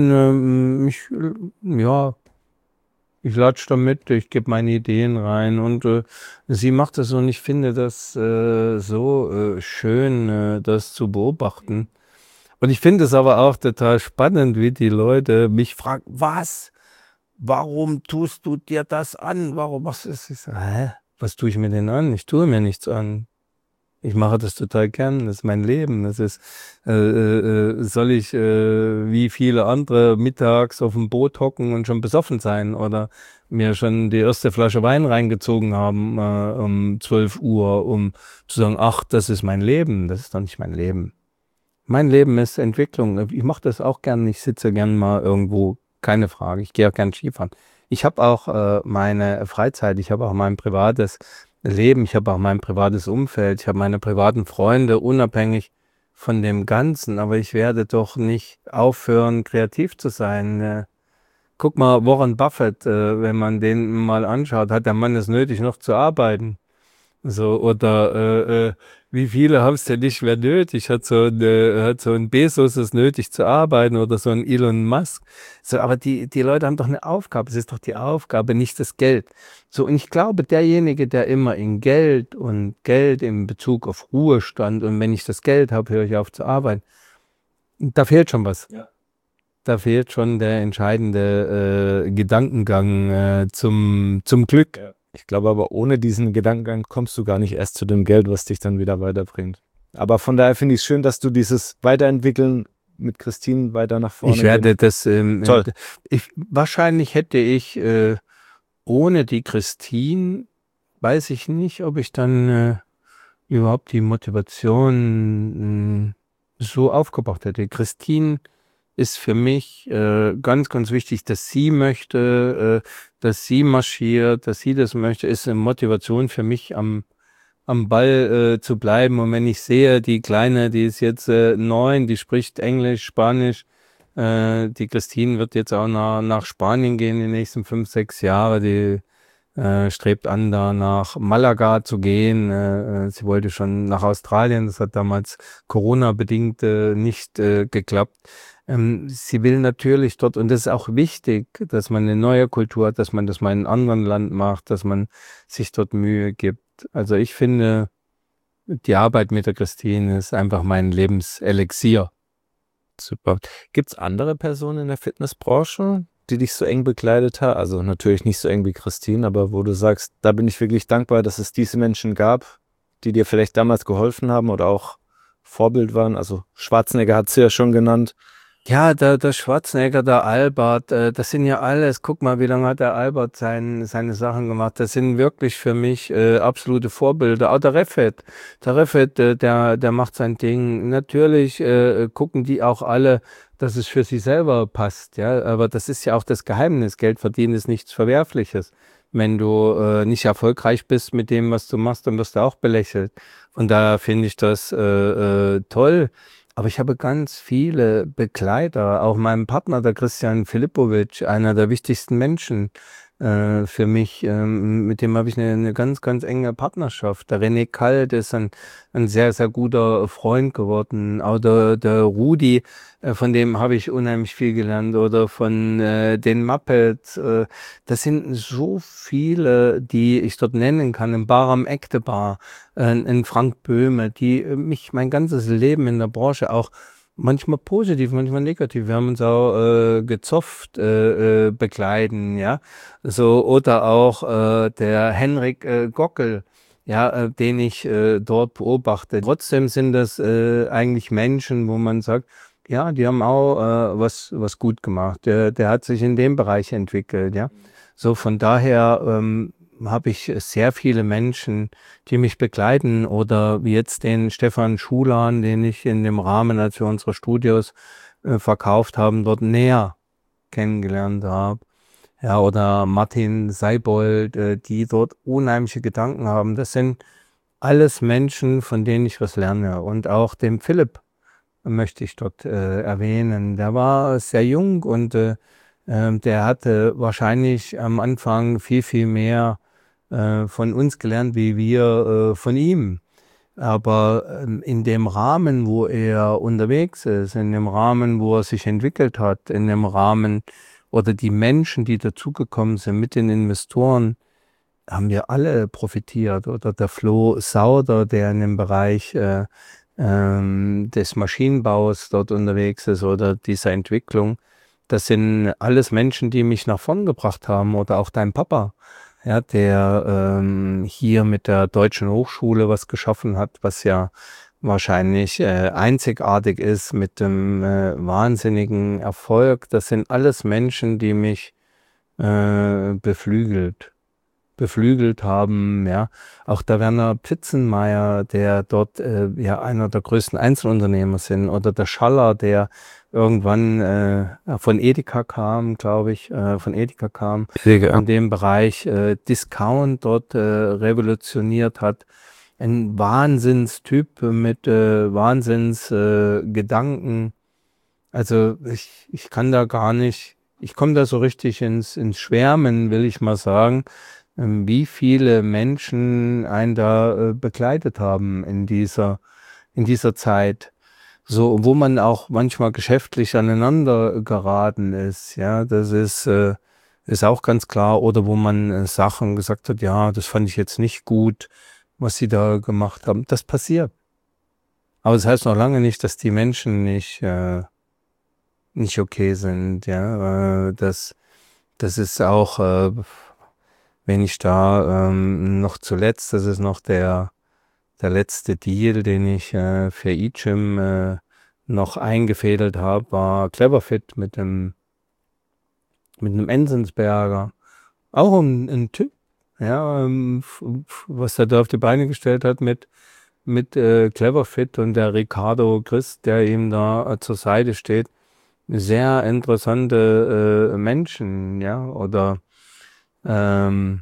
Ich latsche da mit, ich gebe meine Ideen rein und sie macht das und ich finde das so schön, das zu beobachten. Und ich finde es aber auch total spannend, wie die Leute mich fragen, was? Warum tust du dir das an? Warum machst du das? Ich sage, hä? Was tue ich mir denn an? Ich tue mir nichts an. Ich mache das total gern, das ist mein Leben. Das ist, soll ich wie viele andere mittags auf dem Boot hocken und schon besoffen sein oder mir schon die erste Flasche Wein reingezogen haben um 12 Uhr, um zu sagen, ach, das ist mein Leben. Das ist doch nicht mein Leben. Mein Leben ist Entwicklung. Ich mache das auch gern. Ich sitze gern mal irgendwo, keine Frage. Ich gehe auch gern Skifahren. Ich habe auch meine Freizeit, ich habe auch mein privates Leben, ich habe auch mein privates Umfeld, ich habe meine privaten Freunde, unabhängig von dem Ganzen. Aber ich werde doch nicht aufhören, kreativ zu sein. Guck mal, Warren Buffett, wenn man den mal anschaut, hat der Mann es nötig, noch zu arbeiten. So, oder wie viele haben es denn nicht mehr nötig? Hat so ein Bezos es nötig zu arbeiten oder so ein Elon Musk? So, aber die Leute haben doch eine Aufgabe. Es ist doch die Aufgabe, nicht das Geld. So, und ich glaube, derjenige, der immer in Geld und Geld in Bezug auf Ruhestand und wenn ich das Geld habe, höre ich auf zu arbeiten, da fehlt schon was. Ja. Da fehlt schon der entscheidende Gedankengang zum Glück. Ja. Ich glaube aber, ohne diesen Gedankengang kommst du gar nicht erst zu dem Geld, was dich dann wieder weiterbringt. Aber von daher finde ich es schön, dass du dieses Weiterentwickeln mit Christine weiter nach vorne Ich werde gehst. das, Toll. wahrscheinlich hätte ich ohne die Christine, weiß ich nicht, ob ich dann überhaupt die Motivation so aufgebracht hätte. Christine ist für mich ganz, ganz wichtig, dass sie möchte, dass sie marschiert, dass sie das möchte, ist eine Motivation für mich am Ball zu bleiben. Und wenn ich sehe, die Kleine, die ist jetzt 9, die spricht Englisch, Spanisch. Die Christine wird jetzt auch nach Spanien gehen die nächsten 5, 6 Jahre. Die strebt an, da nach Malaga zu gehen. Sie wollte schon nach Australien, das hat damals Corona-bedingt nicht geklappt. Sie will natürlich dort, und das ist auch wichtig, dass man eine neue Kultur hat, dass man das mal in einem anderen Land macht, dass man sich dort Mühe gibt. Also ich finde, die Arbeit mit der Christine ist einfach mein Lebenselixier. Super. Gibt es andere Personen in der Fitnessbranche, die dich so eng begleitet haben? Also natürlich nicht so eng wie Christine, aber wo du sagst, da bin ich wirklich dankbar, dass es diese Menschen gab, die dir vielleicht damals geholfen haben oder auch Vorbild waren. Also Schwarzenegger hat sie ja schon genannt. Ja, der Schwarzenegger, der Albert, das sind ja alles, guck mal, wie lange hat der Albert seine Sachen gemacht. Das sind wirklich für mich absolute Vorbilder. Auch der Refet, der macht sein Ding. Natürlich gucken die auch alle, dass es für sie selber passt. Ja, aber das ist ja auch das Geheimnis. Geld verdienen ist nichts Verwerfliches. Wenn du nicht erfolgreich bist mit dem, was du machst, dann wirst du auch belächelt. Von daher finde ich das toll. Aber ich habe ganz viele Begleiter, auch mein Partner, der Christian Filipovic, einer der wichtigsten Menschen für mich. Mit dem habe ich eine ganz, ganz enge Partnerschaft. Der René Kalt ist ein sehr, sehr guter Freund geworden. Auch der Rudi, von dem habe ich unheimlich viel gelernt. Oder von den Muppets. Das sind so viele, die ich dort nennen kann. Im Bahram Ektebar, in Frank Böhme, die mich mein ganzes Leben in der Branche auch manchmal positiv, manchmal negativ. Wir haben uns auch gezofft begleiten, ja. So, oder auch der Henrik Gockel, ja, den ich dort beobachte. Trotzdem sind das eigentlich Menschen, wo man sagt, ja, die haben auch was gut gemacht. Der hat sich in dem Bereich entwickelt, ja. So, von daher habe ich sehr viele Menschen, die mich begleiten, oder wie jetzt den Stefan Schulan, den ich in dem Rahmen, als wir unsere Studios verkauft haben, dort näher kennengelernt habe. Ja, oder Martin Seibold, die dort unheimliche Gedanken haben. Das sind alles Menschen, von denen ich was lerne. Und auch den Philipp möchte ich dort erwähnen. Der war sehr jung und der hatte wahrscheinlich am Anfang viel, viel mehr von uns gelernt, wie wir von ihm. Aber in dem Rahmen, wo er unterwegs ist, in dem Rahmen, wo er sich entwickelt hat, in dem Rahmen oder die Menschen, die dazugekommen sind mit den Investoren, haben wir alle profitiert. Oder der Flo Sauder, der in dem Bereich des Maschinenbaus dort unterwegs ist oder dieser Entwicklung. Das sind alles Menschen, die mich nach vorn gebracht haben. Oder auch dein Papa, ja, der hier mit der Deutschen Hochschule was geschaffen hat, was ja wahrscheinlich einzigartig ist mit dem wahnsinnigen Erfolg. Das sind alles Menschen, die mich beflügelt haben, ja. Auch der Werner Pfitzenmeier, der dort ja einer der größten Einzelunternehmer sind, oder der Schaller, der irgendwann von Edeka kam, glaube ich, in dem Bereich Discount dort revolutioniert hat. Ein Wahnsinnstyp mit Wahnsinnsgedanken. Also ich kann da gar nicht, ich komme da so richtig ins Schwärmen, will ich mal sagen, wie viele Menschen einen da begleitet haben in dieser Zeit. So, wo man auch manchmal geschäftlich aneinander geraten ist, ja, das ist auch ganz klar. Oder wo man Sachen gesagt hat, ja, das fand ich jetzt nicht gut, was sie da gemacht haben. Das passiert. Aber das heißt noch lange nicht, dass die Menschen nicht okay sind, ja. Das ist auch, wenn ich da noch zuletzt, das ist noch der letzte Deal, den ich für eGym noch eingefädelt habe, war Cleverfit mit einem Enzensberger. Auch ein Typ, ja, was er da auf die Beine gestellt hat mit Cleverfit, und der Ricardo Christ, der ihm da zur Seite steht. sehr interessante Menschen, ja, oder ähm,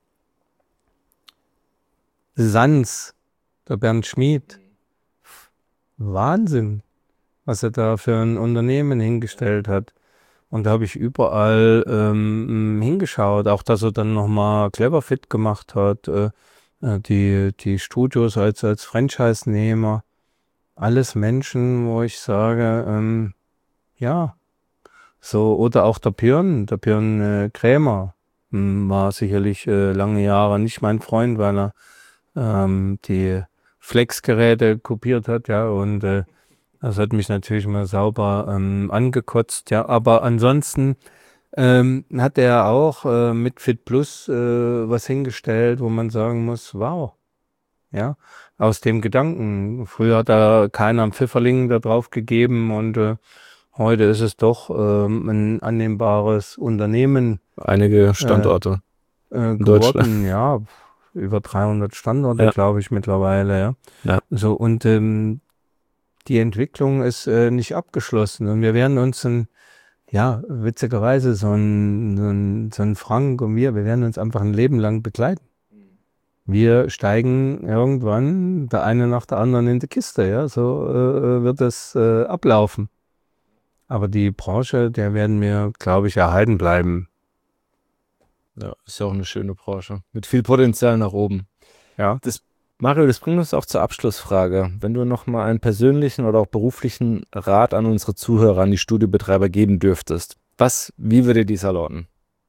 Sanz, der Bernd Schmid. Wahnsinn, was er da für ein Unternehmen hingestellt hat. Und da habe ich überall hingeschaut, auch dass er dann nochmal Cleverfit gemacht hat, die Studios als Franchise-Nehmer. Alles Menschen, wo ich sage, ja, so, oder auch der Björn Krämer war sicherlich lange Jahre nicht mein Freund, weil er die Flex-Geräte kopiert hat, ja, und das hat mich natürlich mal sauber angekotzt, ja, aber ansonsten hat er auch mit Fit Plus was hingestellt, wo man sagen muss, wow, ja, aus dem Gedanken. Früher hat da keiner einen Pfifferling da drauf gegeben und heute ist es doch ein annehmbares Unternehmen Einige Standorte in Deutschland. geworden, ja, über 300 Standorte, Ja. glaube ich, mittlerweile, ja. Ja. So, und die Entwicklung ist nicht abgeschlossen und wir werden uns witzigerweise so ein Frank und wir werden uns einfach ein Leben lang begleiten. Wir steigen irgendwann der eine nach der anderen in die Kiste, ja, so wird es ablaufen. Aber die Branche, der werden wir, glaube ich, erhalten bleiben. Ja, ist ja auch eine schöne Branche. Mit viel Potenzial nach oben. Ja. Mario, das bringt uns auch zur Abschlussfrage. Wenn du nochmal einen persönlichen oder auch beruflichen Rat an unsere Zuhörer, an die Studiobetreiber geben dürftest, wie würde dieser lauten?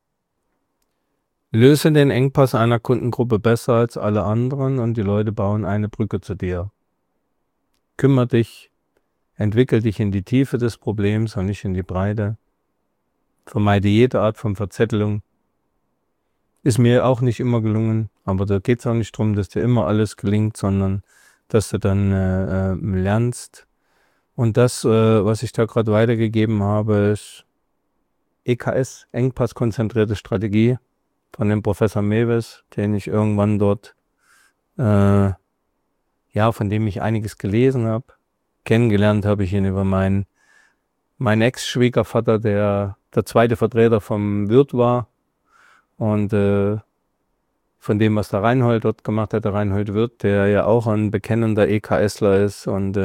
Löse den Engpass einer Kundengruppe besser als alle anderen und die Leute bauen eine Brücke zu dir. Kümmere dich, entwickel dich in die Tiefe des Problems und nicht in die Breite. Vermeide jede Art von Verzettelung. Ist mir auch nicht immer gelungen, aber da geht es auch nicht darum, dass dir immer alles gelingt, sondern dass du dann lernst. Und das, was ich da gerade weitergegeben habe, ist EKS, Engpass-konzentrierte Strategie von dem Professor Mewes, den ich irgendwann dort, von dem ich einiges gelesen habe. Kennengelernt habe ich ihn über meinen Ex-Schwiegervater, der zweite Vertreter vom Wirt war. Und von dem, was der Reinhold dort gemacht hat, der Reinhold Wirth, der ja auch ein bekennender EKSler ist. Und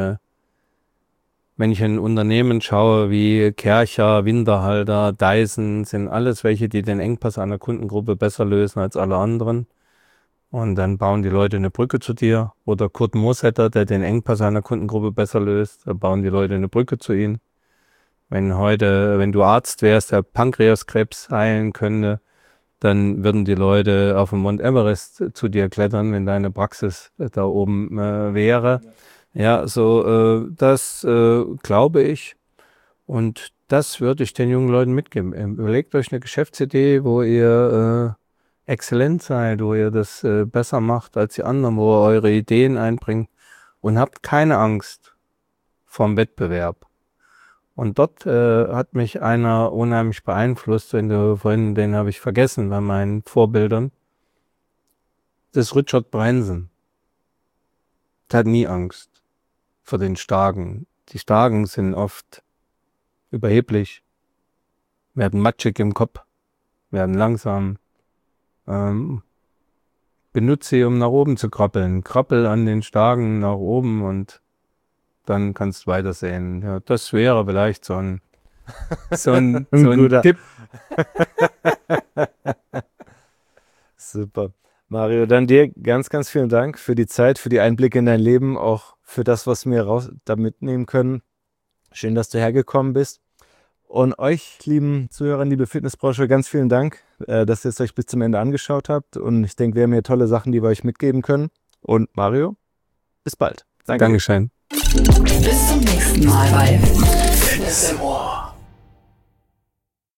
wenn ich in Unternehmen schaue wie Kärcher, Winterhalter, Dyson, sind alles welche, die den Engpass einer Kundengruppe besser lösen als alle anderen. Und dann bauen die Leute eine Brücke zu dir. Oder Kurt Moossetter, der den Engpass einer Kundengruppe besser löst, da bauen die Leute eine Brücke zu ihm. Wenn du Arzt wärst, der Pankreaskrebs heilen könnte, dann würden die Leute auf dem Mount Everest zu dir klettern, wenn deine Praxis da oben wäre. Ja, so das glaube ich. Und das würde ich den jungen Leuten mitgeben. Überlegt euch eine Geschäftsidee, wo ihr exzellent seid, wo ihr das besser macht als die anderen, wo ihr eure Ideen einbringt und habt keine Angst vorm Wettbewerb. Und dort hat mich einer unheimlich beeinflusst, den habe ich vergessen bei meinen Vorbildern. Das ist Richard Branson. Der hat nie Angst vor den Starken. Die Starken sind oft überheblich, werden matschig im Kopf, werden langsam. Benutze sie, um nach oben zu krabbeln. Krabbel an den Starken nach oben und dann kannst du weitersehen. Ja, das wäre vielleicht so ein Tipp. Super. Mario, dann dir ganz, ganz vielen Dank für die Zeit, für die Einblicke in dein Leben, auch für das, was wir da mitnehmen können. Schön, dass du hergekommen bist. Und euch, lieben Zuhörer, liebe Fitnessbranche, ganz vielen Dank, dass ihr es euch bis zum Ende angeschaut habt. Und ich denke, wir haben hier tolle Sachen, die wir euch mitgeben können. Und Mario, bis bald. Dankeschön. Bis zum nächsten Mal bei Fitness im Ohr.